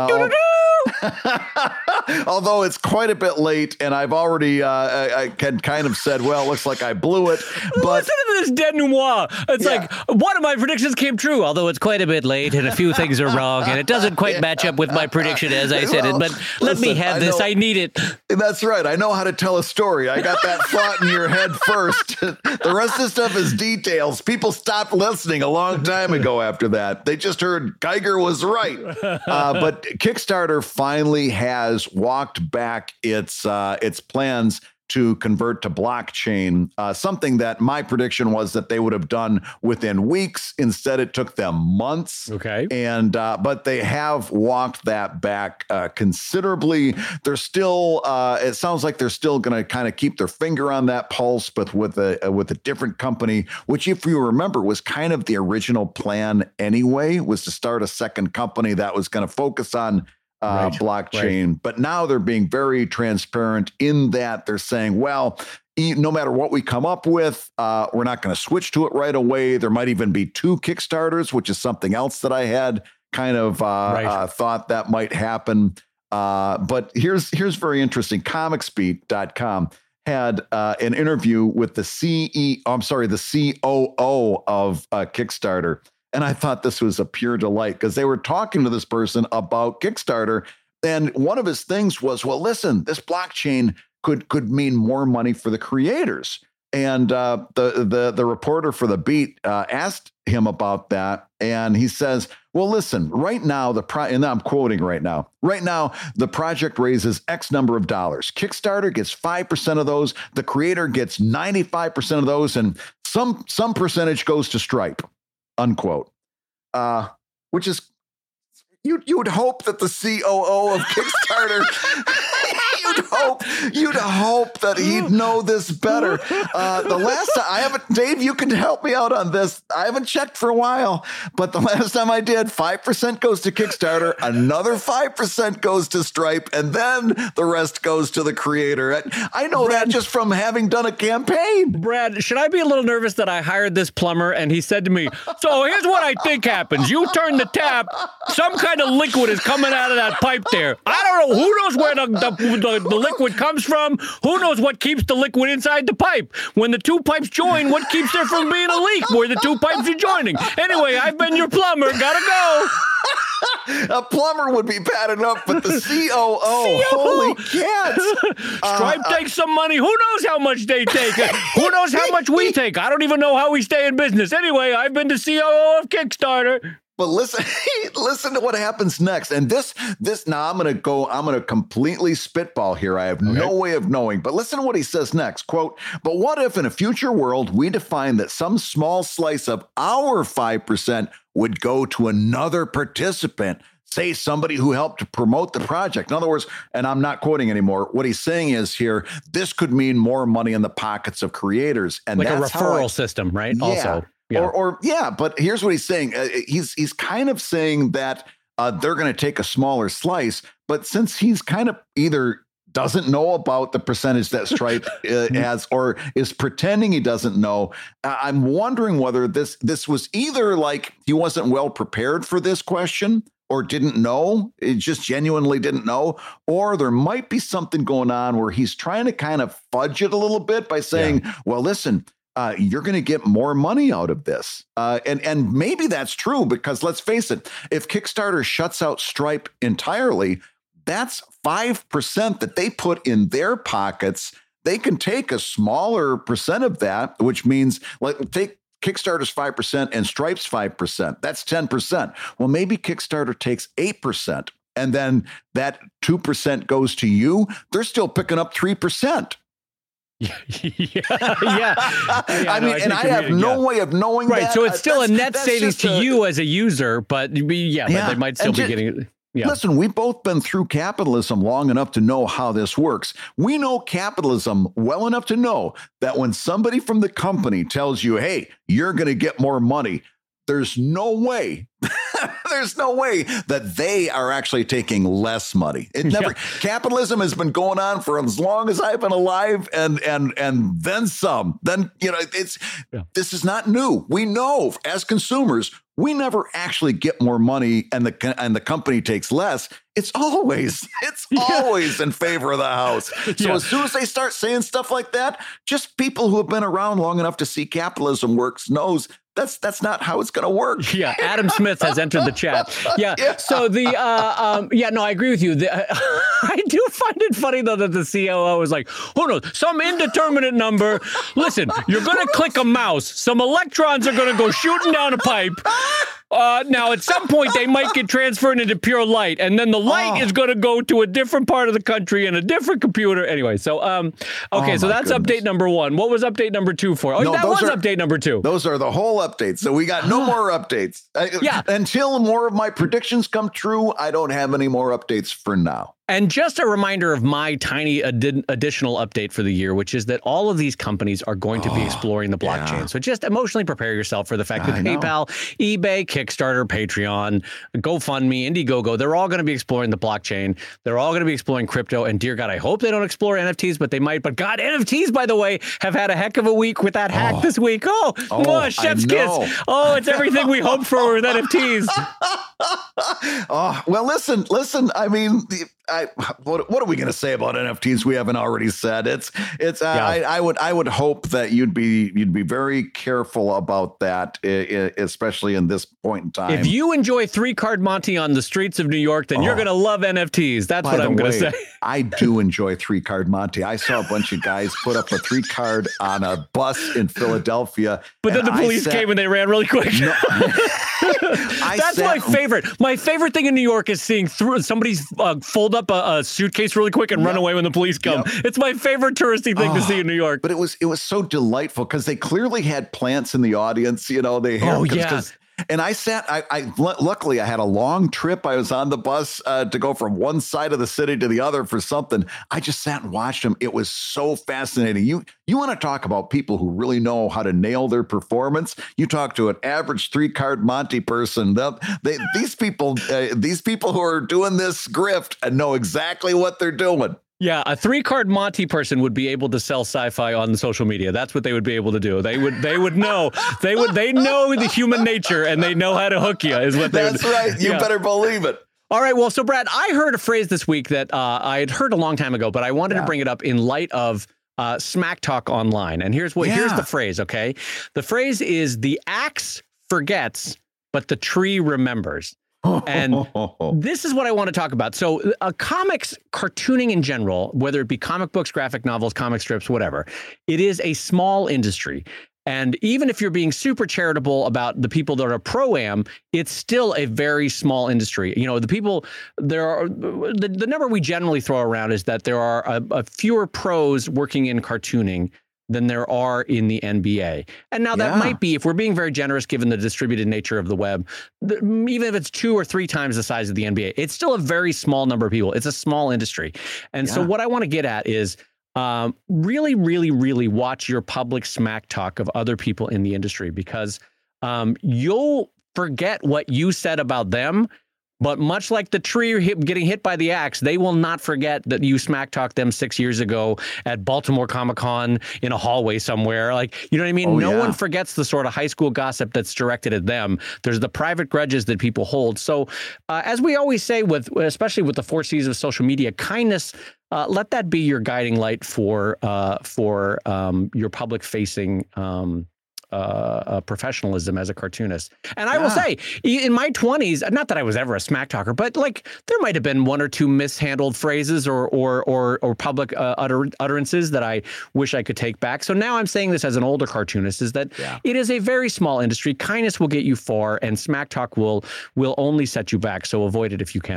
Although it's quite a bit late, and I've already I can kind of said, well, looks like I blew it. But listen to this denouement. It's like one of my predictions came true, although it's quite a bit late, and a few things are wrong, and it doesn't quite match up with my prediction as I said it. But let me have this. I need it. That's right. I know how to tell a story. I got that thought in your head first. The rest of the stuff is details. People stopped listening a long time ago after that. They just heard Geiger was right. But Kickstarter finally has walked back its plans to convert to blockchain, something that my prediction was that they would have done within weeks. Instead, it took them months. Okay. And but they have walked that back considerably. They're still, it sounds like they're still going to kind of keep their finger on that pulse, but with a different company, which, if you remember, was kind of the original plan anyway, was to start a second company that was going to focus on blockchain. Right. But now they're being very transparent in that they're saying, well, no matter what we come up with, we're not going to switch to it right away. There might even be 2 Kickstarters, which is something else that I had kind of thought that might happen. But here's very interesting. Comicsbeat.com had an interview with the COO of Kickstarter. And I thought this was a pure delight because they were talking to this person about Kickstarter. And one of his things was, well, listen, this blockchain could mean more money for the creators. And the reporter for the Beat asked him about that. And he says, well, listen, right now, and I'm quoting right now, the project raises X number of dollars. Kickstarter gets 5% of those. The creator gets 95% of those. And some percentage goes to Stripe. Unquote, which is you would hope that the COO of Kickstarter you'd hope that he'd know this better. The last time I haven't, Dave, you can help me out on this. I haven't checked for a while, but the last time I did, 5% goes to Kickstarter, another 5% goes to Stripe, and then the rest goes to the creator. I know Brad, that just from having done a campaign. Brad, should I be a little nervous that I hired this plumber and he said to me, so here's what I think happens. You turn the tap, some kind of liquid is coming out of that pipe there. I don't know. Who knows where the liquid comes from? Who knows what keeps the liquid inside the pipe? When the 2 pipes join, what keeps there from being a leak where the 2 pipes are joining? Anyway, I've been your plumber. Gotta go. A plumber would be bad enough, but the COO, holy cats. Stripe takes some money. Who knows how much they take? Who knows how much we take? I don't even know how we stay in business. Anyway, I've been the COO of Kickstarter. But listen to what happens next. And this now I'm going to completely spitball here. I have no way of knowing, but listen to what he says next. Quote, but what if in a future world, we define that some small slice of our 5% would go to another participant, say somebody who helped to promote the project. In other words, and I'm not quoting anymore, what he's saying is here, this could mean more money in the pockets of creators. And like that's a referral system, right? Yeah. Also. Yeah. But here's what he's saying. He's kind of saying that they're going to take a smaller slice. But since he's kind of either doesn't know about the percentage that Stripe has or is pretending he doesn't know, I'm wondering whether this was either like he wasn't well prepared for this question or didn't know, it just genuinely didn't know, or there might be something going on where he's trying to kind of fudge it a little bit by saying, well, listen, you're going to get more money out of this. And maybe that's true because let's face it, if Kickstarter shuts out Stripe entirely, that's 5% that they put in their pockets. They can take a smaller percent of that, which means like take Kickstarter's 5% and Stripe's 5%. That's 10%. Well, maybe Kickstarter takes 8% and then that 2% goes to you. They're still picking up 3%. Yeah. I mean, and I have no way of knowing that. Right. So it's still a net savings to you. you as a user, but but they might still be getting it. Yeah. Listen, we've both been through capitalism long enough to know how this works. We know capitalism well enough to know that when somebody from the company tells you, hey, you're going to get more money, there's no way. There's no way that they are actually taking less money. It never. Capitalism has been going on for as long as I've been alive, and then some. Then this is not new. We know as consumers, we never actually get more money, and the company takes less. It's always in favor of the house. So as soon as they start saying stuff like that, just people who have been around long enough to see capitalism works knows that's not how it's going to work. Yeah, Adam Smith has entered the chat. Yeah. So no, I agree with you. I do find it funny though that the COO is like, oh no, some indeterminate number. Listen, you're going to click a mouse. Some electrons are going to go shooting down a pipe. Now, at some point, they might get transferred into pure light, and then the light is going to go to a different part of the country and a different computer. Anyway, so so that's update number 1. What was update number 2 for? Oh, no, that was update number 2. Those are the whole updates. So we got no more updates. Until more of my predictions come true, I don't have any more updates for now. And just a reminder of my tiny additional update for the year, which is that all of these companies are going to be exploring the blockchain. Yeah. So just emotionally prepare yourself for the fact that PayPal, eBay, Kickstarter, Patreon, GoFundMe, Indiegogo, they're all going to be exploring the blockchain. They're all going to be exploring crypto. And dear God, I hope they don't explore NFTs, but they might. But God, NFTs, by the way, have had a heck of a week with that hack this week. Chef's kiss. Oh, it's everything we hoped for with NFTs. Well, listen. I mean, what are we going to say about NFTs we haven't already said? I would hope that you'd be very careful about that, especially in this point in time. If you enjoy 3-card Monty on the streets of New York, then you're going to love NFTs. That's what I'm going to say. I do enjoy 3-card Monty. I saw a bunch of guys put up a 3-card on a bus in Philadelphia. But then the police came and they ran really quick. No, That's my favorite. My favorite thing in New York is seeing somebody's fold up a suitcase really quick and run away when the police come. It's my favorite touristy thing to see in New York. But it was so delightful because they clearly had plants in the audience. They had. And I sat, luckily I had a long trip. I was on the bus to go from one side of the city to the other for something. I just sat and watched them. It was so fascinating. You want to talk about people who really know how to nail their performance? You talk to an average 3-card Monty person. These people who are doing this grift and know exactly what they're doing. Yeah, a 3-card Monty person would be able to sell sci-fi on social media. That's what they would be able to do. They would know. They know the human nature and they know how to hook you. That's right. You better believe it. All right. Well, so Brad, I heard a phrase this week that I had heard a long time ago, but I wanted to bring it up in light of Smack Talk Online. And here's the phrase. Okay, the phrase is the axe forgets, but the tree remembers. And this is what I want to talk about. So comics, cartooning in general, whether it be comic books, graphic novels, comic strips, whatever, it is a small industry. And even if you're being super charitable about the people that are pro-am, it's still a very small industry. The number we generally throw around is that there are a fewer pros working in cartooning than there are in the NBA. And now that might be, if we're being very generous, given the distributed nature of the web, even if it's 2 or 3 times the size of the NBA, it's still a very small number of people. It's a small industry. And so what I want to get at is really, really, really watch your public smack talk of other people in the industry, because you'll forget what you said about them. But much like the tree getting hit by the axe, they will not forget that you smack talked them 6 years ago at Baltimore Comic-Con in a hallway somewhere. You know what I mean? No one forgets the sort of high school gossip that's directed at them. There's the private grudges that people hold. So as we always say, especially with the 4 C's of social media, kindness, let that be your guiding light for your public-facing professionalism as a cartoonist. And I will say, in my 20s, not that I was ever a smack talker, but there might have been 1 or 2 mishandled phrases or public utterances that I wish I could take back. So now I'm saying this as an older cartoonist, is that it is a very small industry. Kindness will get you far, and smack talk will only set you back. So avoid it if you can.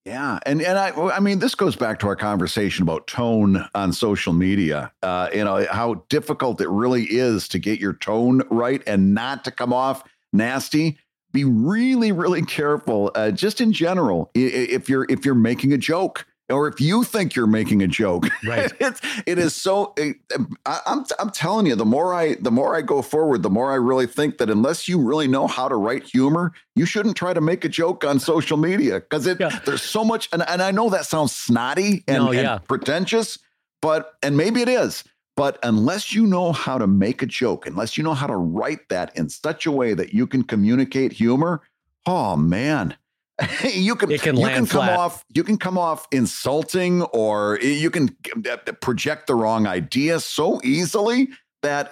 Yeah. And I mean, this goes back to our conversation about tone on social media, how difficult it really is to get your tone right and not to come off nasty. Be really, really careful, just in general, if you're making a joke. Or if you think you're making a joke, right? It is so. I'm telling you, the more I go forward, the more I really think that unless you really know how to write humor, you shouldn't try to make a joke on social media because there's so much. And I know that sounds snotty and pretentious, and maybe it is. But unless you know how to make a joke, unless you know how to write that in such a way that you can communicate humor, oh man. You can come off insulting, or you can project the wrong idea so easily that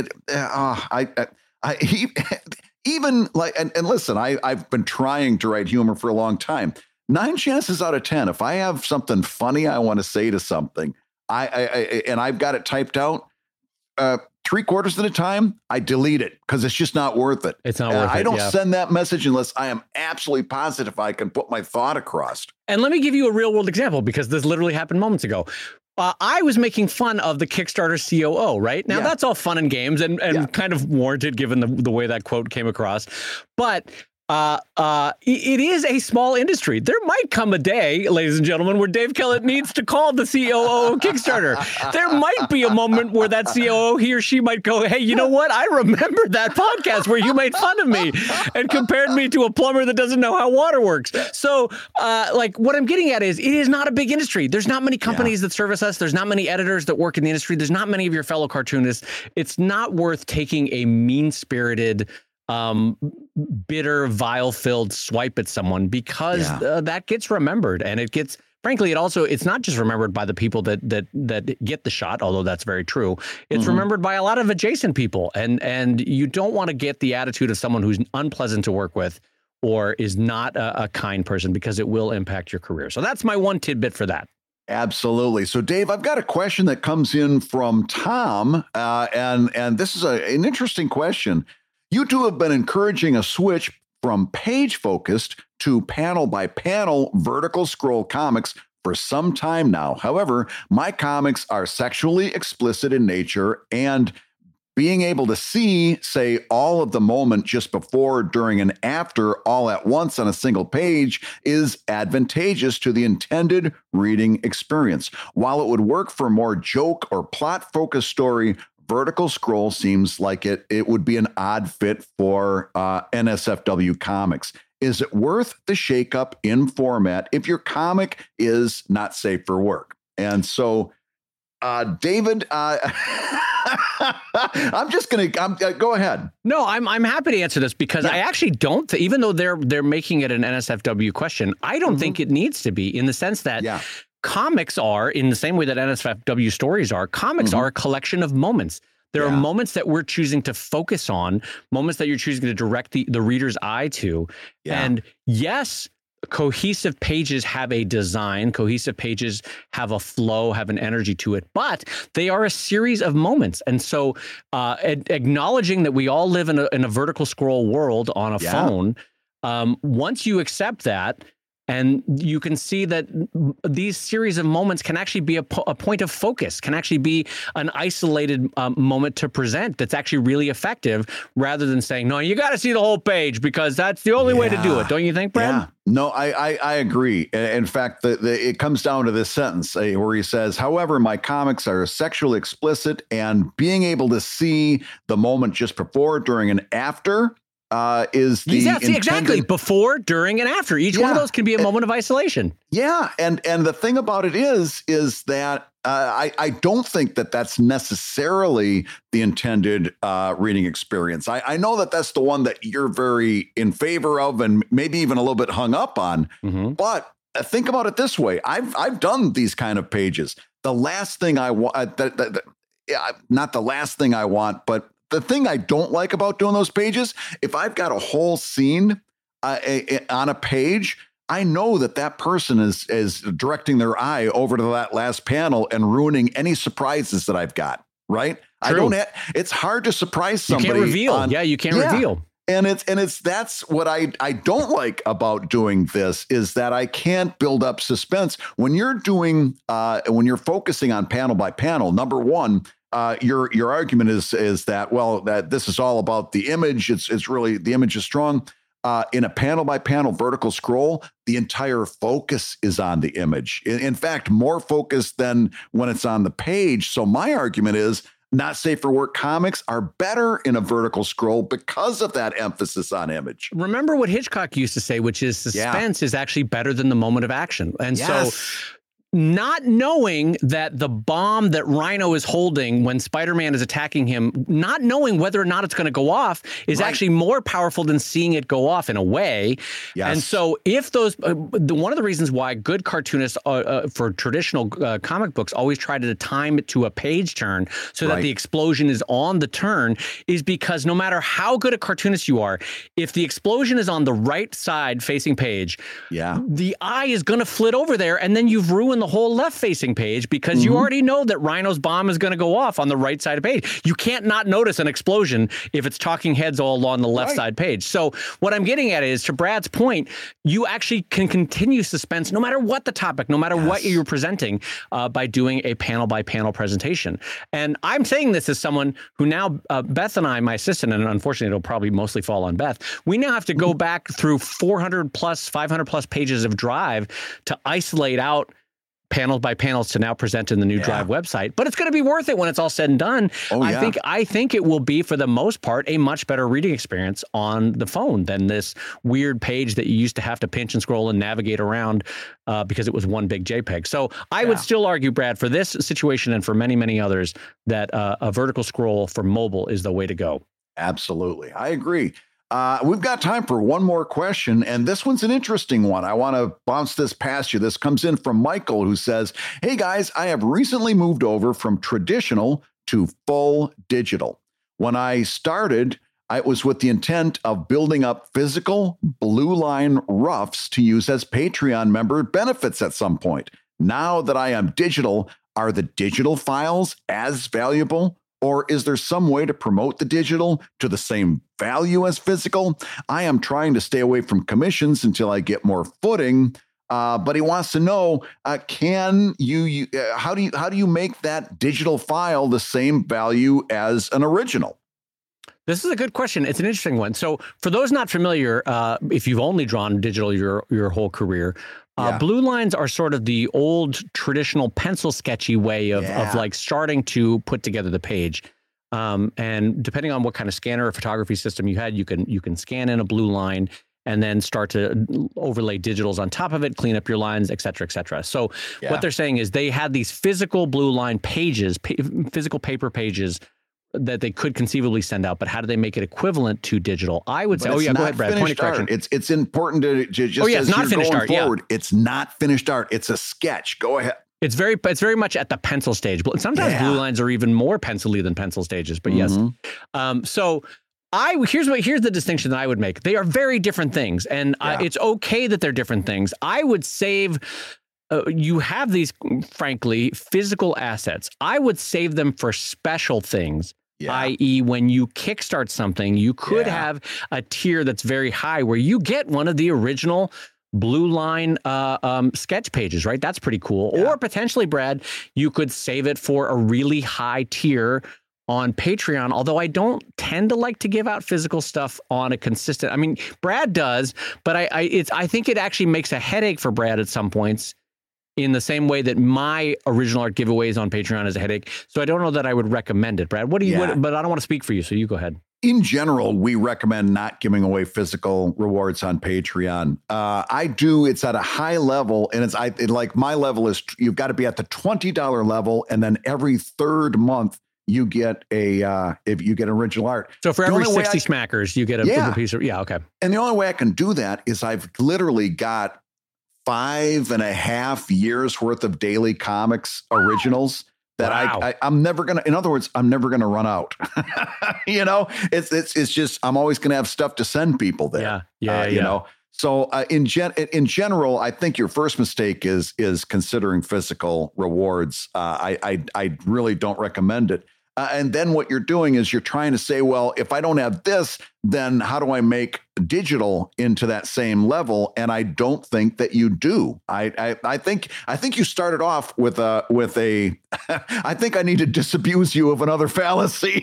even like, and listen, I've been trying to write humor for a long time. 9 chances out of 10, if I have something funny I want to say to something, and I've got it typed out, 3/4 of the time, I delete it because it's just not worth it. It's not worth it. I don't send that message unless I am absolutely positive I can put my thought across. And let me give you a real world example because this literally happened moments ago. I was making fun of the Kickstarter COO, right? Now, that's all fun and games and kind of warranted given the way that quote came across. But it is a small industry. There might come a day, ladies and gentlemen, where Dave Kellett needs to call the COO of Kickstarter. There might be a moment where that COO, he or she might go, hey, you know what? I remember that podcast where you made fun of me and compared me to a plumber that doesn't know how water works. So what I'm getting at is it is not a big industry. There's not many companies that service us. There's not many editors that work in the industry. There's not many of your fellow cartoonists. It's not worth taking a mean-spirited bitter, vile-filled swipe at someone because that gets remembered, and it gets. Frankly, it's not just remembered by the people that get the shot, although that's very true. It's remembered by a lot of adjacent people, and you don't want to get the attitude of someone who's unpleasant to work with or is not a kind person because it will impact your career. So that's my one tidbit for that. Absolutely. So, Dave, I've got a question that comes in from Tom, and this is an interesting question. You two have been encouraging a switch from page-focused to panel-by-panel vertical scroll comics for some time now. However, my comics are sexually explicit in nature, and being able to see, say, all of the moment just before, during, and after all at once on a single page is advantageous to the intended reading experience. While it would work for a more joke or plot-focused story, vertical scroll seems like it would be an odd fit for NSFW comics. Is it worth the shakeup in format if your comic is not safe for work? And so, David, I'm just going to go ahead. No, I'm happy to answer this because I actually don't, even though they're making it an NSFW question, I don't think it needs to be, in the sense that comics are, in the same way that NSFW stories are, comics are a collection of moments. There are moments that we're choosing to focus on, moments that you're choosing to direct the reader's eye to. And yes, cohesive pages have a design, cohesive pages have a flow, have an energy to it, but they are a series of moments. And so acknowledging that we all live in a vertical scroll world on a phone, once you accept that, and you can see that these series of moments can actually be a point of focus, can actually be an isolated moment to present that's actually really effective, rather than saying, no, you got to see the whole page because that's the only way to do it. Don't you think, Brad? Yeah. No, I agree. In fact, it comes down to this sentence where he says, however, my comics are sexually explicit, and being able to see the moment just before, during, and after is the exactly before, during, and after. Each one of those can be a moment of isolation. Yeah, and the thing about it is that I don't think that that's necessarily the intended reading experience. I know that that's the one that you're very in favor of, and maybe even a little bit hung up on. But think about it this way: I've done these kind of pages. The last thing I want, not the last thing I want, but the thing I don't like about doing those pages, if I've got a whole scene on a page, I know that person is directing their eye over to that last panel and ruining any surprises that I've got, right? True. It's hard to surprise somebody. You can't reveal. You can't reveal. That's what I don't like about doing this, is that I can't build up suspense when you're focusing on panel by panel. Number one, your argument is that, well, that this is all about the image. It's really, the image is strong. In a panel by panel vertical scroll, the entire focus is on the image. In fact, more focus than when it's on the page. So my argument is, Not Safe for Work comics are better in a vertical scroll because of that emphasis on image. Remember what Hitchcock used to say, which is suspense is actually better than the moment of action. And so not knowing that the bomb that Rhino is holding when Spider-Man is attacking him, not knowing whether or not it's going to go off is actually more powerful than seeing it go off in a way. Yes. And so if those, one of the reasons why good cartoonists for traditional comic books always try to time it to a page turn so that the explosion is on the turn is because no matter how good a cartoonist you are, if the explosion is on the right side facing page, the eye is going to flit over there, and then you've ruined the whole left-facing page because you already know that Rhino's bomb is going to go off on the right side of the page. You can't not notice an explosion if it's talking heads all along the left side page. So what I'm getting at is, to Brad's point, you actually can continue suspense no matter what the topic, no matter what you're presenting, by doing a panel-by-panel presentation. And I'm saying this as someone who now, Beth and I, my assistant, and unfortunately it'll probably mostly fall on Beth, we now have to go back through 400 plus, 500 plus pages of Drive to isolate out panels by panels to now present in the new Drive website. But it's going to be worth it when it's all said and done. I think it will be, for the most part, a much better reading experience on the phone than this weird page that you used to have to pinch and scroll and navigate around because it was one big JPEG. So I would still argue, Brad, for this situation and for many, many others, that a vertical scroll for mobile is the way to go. Absolutely. I agree. We've got time for one more question, and this one's an interesting one. I want to bounce this past you. This comes in from Michael, who says, "Hey guys, I have recently moved over from traditional to full digital. When I started, it was with the intent of building up physical Blue Line roughs to use as Patreon member benefits at some point. Now that I am digital, are the digital files as valuable? Or is there some way to promote the digital to the same value as physical? I am trying to stay away from commissions until I get more footing." But he wants to know, how do you make that digital file the same value as an original? This is a good question. It's an interesting one. So for those not familiar, if you've only drawn digital your whole career, blue lines are sort of the old traditional pencil sketchy way of like starting to put together the page. And depending on what kind of scanner or photography system you had, you can scan in a blue line and then start to overlay digitals on top of it, clean up your lines, et cetera, et cetera. So what they're saying is they had these physical blue line pages, physical paper pages that they could conceivably send out, but how do they make it equivalent to digital? I would say, go ahead, Brad, point of correction. It's important to just it's not finished art. Forward, it's not finished art. It's a sketch. Go ahead. It's very much at the pencil stage. Sometimes blue lines are even more pencil-y than pencil stages, but yes. So here's the distinction that I would make. They are very different things, and it's okay that they're different things. I would save. You have these, frankly, physical assets. I would save them for special things, i.e. when you kickstart something, you could have a tier that's very high where you get one of the original blue line sketch pages, right? That's pretty cool. Or potentially, Brad, you could save it for a really high tier on Patreon, although I don't tend to like to give out physical stuff on a consistent. I mean, Brad does, but I think it actually makes a headache for Brad at some points, in the same way that my original art giveaways on Patreon is a headache. So I don't know that I would recommend it, Brad. But I don't want to speak for you, so you go ahead. In general, we recommend not giving away physical rewards on Patreon. I do. It's at a high level, and my level is, you've got to be at the $20 level, and then every third month you get if you get original art. So for every 60 smackers, you get a piece of okay. And the only way I can do that is I've literally got 5.5 years worth of daily comics originals that I'm never going to, in other words, I'm never going to run out. It's just, I'm always going to have stuff to send people there. You know? So in general, I think your first mistake is considering physical rewards. I really don't recommend it. And then what you're doing is you're trying to say, well, if I don't have this, then how do I make digital into that same level? And I don't think that you do. I think you started off with a I think I need to disabuse you of another fallacy.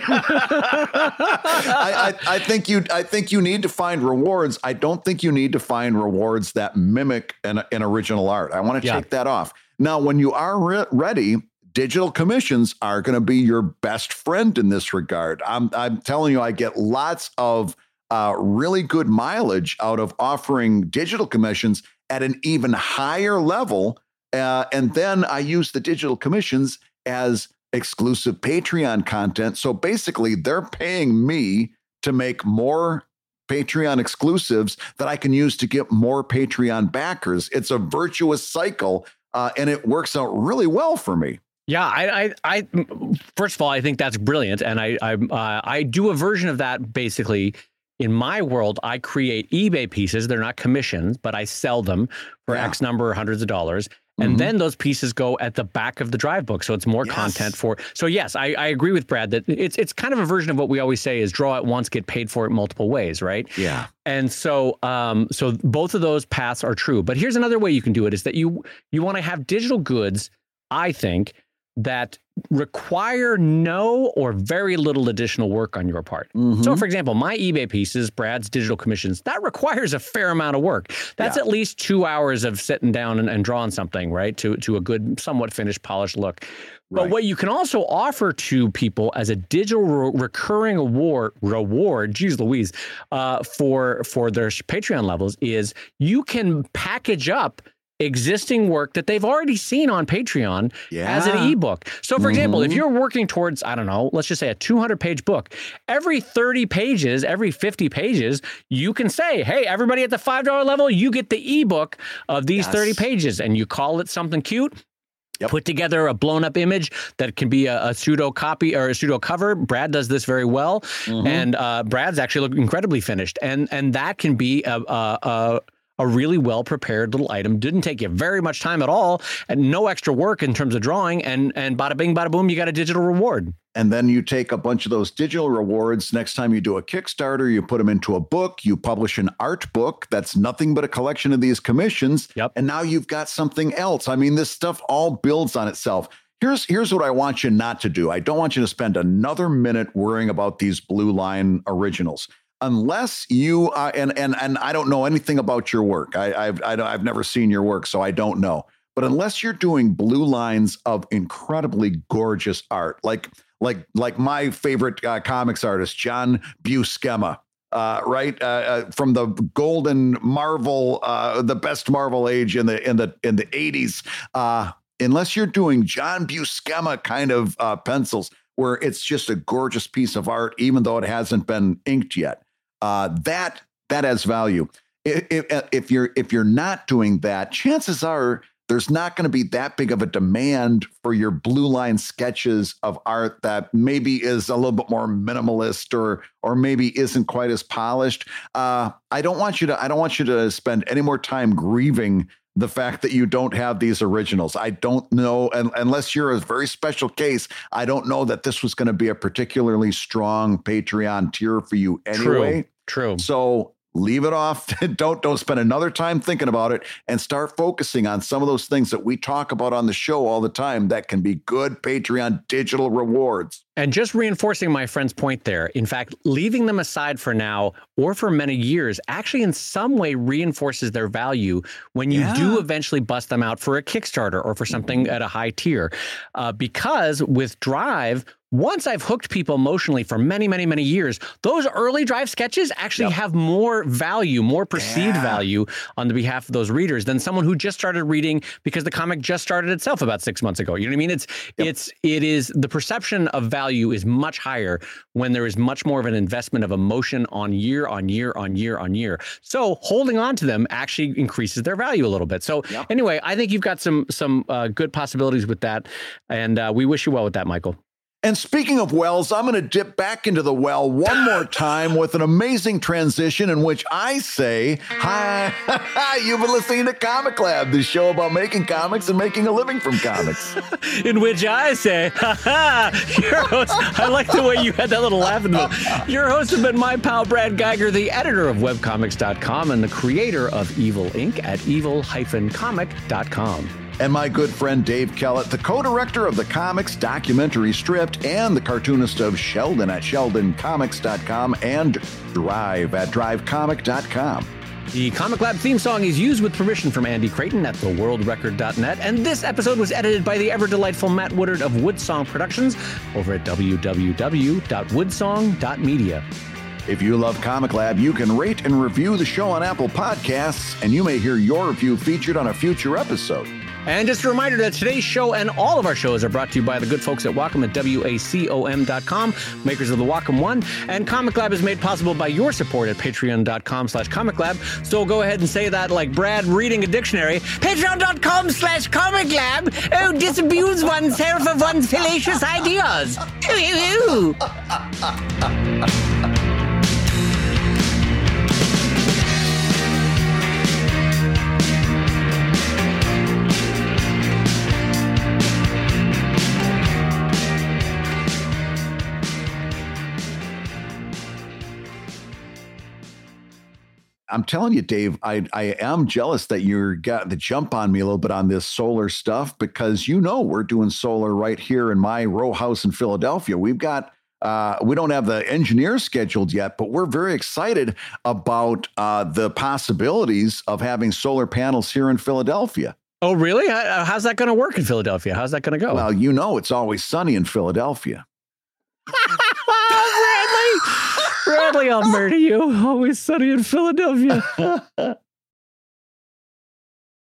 I think you need to find rewards. I don't think you need to find rewards that mimic an original art. I want to take that off. Now, when you are ready, digital commissions are going to be your best friend in this regard. I'm telling you, I get lots of really good mileage out of offering digital commissions at an even higher level. And then I use the digital commissions as exclusive Patreon content. So basically, they're paying me to make more Patreon exclusives that I can use to get more Patreon backers. It's a virtuous cycle, and it works out really well for me. Yeah, I first of all, I think that's brilliant, and I do a version of that basically. In my world, I create eBay pieces. They're not commissions, but I sell them for X number or hundreds of dollars. And then those pieces go at the back of the drive book. So it's more content for. So yes, I agree with Brad that it's kind of a version of what we always say is draw it once, get paid for it multiple ways, right? Yeah. And so so both of those paths are true. But here's another way you can do it is that you want to have digital goods, I think, that require no or very little additional work on your part. So, for example, my eBay pieces, Brad's digital commissions, that requires a fair amount of work. That's at least 2 hours of sitting down and drawing something, right, to a good, somewhat finished, polished look. But what you can also offer to people as a digital recurring reward, geez Louise, for their Patreon levels is you can package up existing work that they've already seen on Patreon as an ebook. So, for example, if you're working towards, I don't know, let's just say a 200-page book, every 30 pages, every 50 pages, you can say, hey, everybody at the $5 level, you get the ebook of these 30 pages, and you call it something cute. Put together a blown up image that can be a pseudo copy or a pseudo cover. Brad does this very well. And Brad's actually look incredibly finished. And that can be a really well-prepared little item. Didn't take you very much time at all and no extra work in terms of drawing. And bada bing, bada boom, you got a digital reward. And then you take a bunch of those digital rewards. Next time you do a Kickstarter, you put them into a book, you publish an art book that's nothing but a collection of these commissions. And now you've got something else. I mean, this stuff all builds on itself. Here's what I want you not to do. I don't want you to spend another minute worrying about these Blue Line originals. Unless you and I don't know anything about your work. I've never seen your work, so I don't know. But unless you're doing blue lines of incredibly gorgeous art, like my favorite comics artist, John Buscema, from the golden Marvel, the best Marvel age in the 80s. Unless you're doing John Buscema kind of pencils, where it's just a gorgeous piece of art, even though it hasn't been inked yet. That has value. If you're not doing that, chances are there's not going to be that big of a demand for your blue line sketches of art that maybe is a little bit more minimalist or maybe isn't quite as polished. I don't want you to spend any more time grieving the fact that you don't have these originals. I don't know, unless you're a very special case, I don't know that this was going to be a particularly strong Patreon tier for you anyway. True. So leave it off. Don't spend another time thinking about it and start focusing on some of those things that we talk about on the show all the time that can be good Patreon digital rewards. And just reinforcing my friend's point there, in fact, leaving them aside for now or for many years actually in some way reinforces their value when you do eventually bust them out for a Kickstarter or for something at a high tier. Because with Drive, once I've hooked people emotionally for many, many, many years, those early Drive sketches actually have more value, more perceived value on the behalf of those readers than someone who just started reading because the comic just started itself about 6 months ago. You know what I mean? It is the perception of value is much higher when there is much more of an investment of emotion on year on year on year on year. So holding on to them actually increases their value a little bit. So anyway, I think you've got some good possibilities with that, and we wish you well with that, Michael. And speaking of wells, I'm going to dip back into the well one more time with an amazing transition in which I say, hi, you've been listening to Comic Lab, the show about making comics and making a living from comics. In which I say, your host, I like the way you had that little laugh in the middle. Your host has been my pal Brad Geiger, the editor of webcomics.com and the creator of Evil Inc. at evil-comic.com. And my good friend Dave Kellett, the co-director of the comics documentary Stripped and the cartoonist of Sheldon at sheldoncomics.com and Drive at drivecomic.com. The Comic Lab theme song is used with permission from Andy Creighton at theworldrecord.net, and this episode was edited by the ever-delightful Matt Woodard of Woodsong Productions over at www.woodsong.media. If you love Comic Lab, you can rate and review the show on Apple Podcasts, and you may hear your review featured on a future episode. And just a reminder that today's show and all of our shows are brought to you by the good folks at Wacom at wacom.com, makers of the Wacom One. And Comic Lab is made possible by your support at patreon.com/Comic Lab. So go ahead and say that like Brad reading a dictionary. Patreon.com/Comic Lab. Oh, disabuse oneself of one's fallacious ideas. I'm telling you, Dave, I am jealous that you got the jump on me a little bit on this solar stuff because, we're doing solar right here in my row house in Philadelphia. We've got, we don't have the engineers scheduled yet, but we're very excited about the possibilities of having solar panels here in Philadelphia. Oh, really? How's that going to work in Philadelphia? How's that going to go? Well, it's always sunny in Philadelphia. Bradley, I'll murder you. Always sunny in Philadelphia.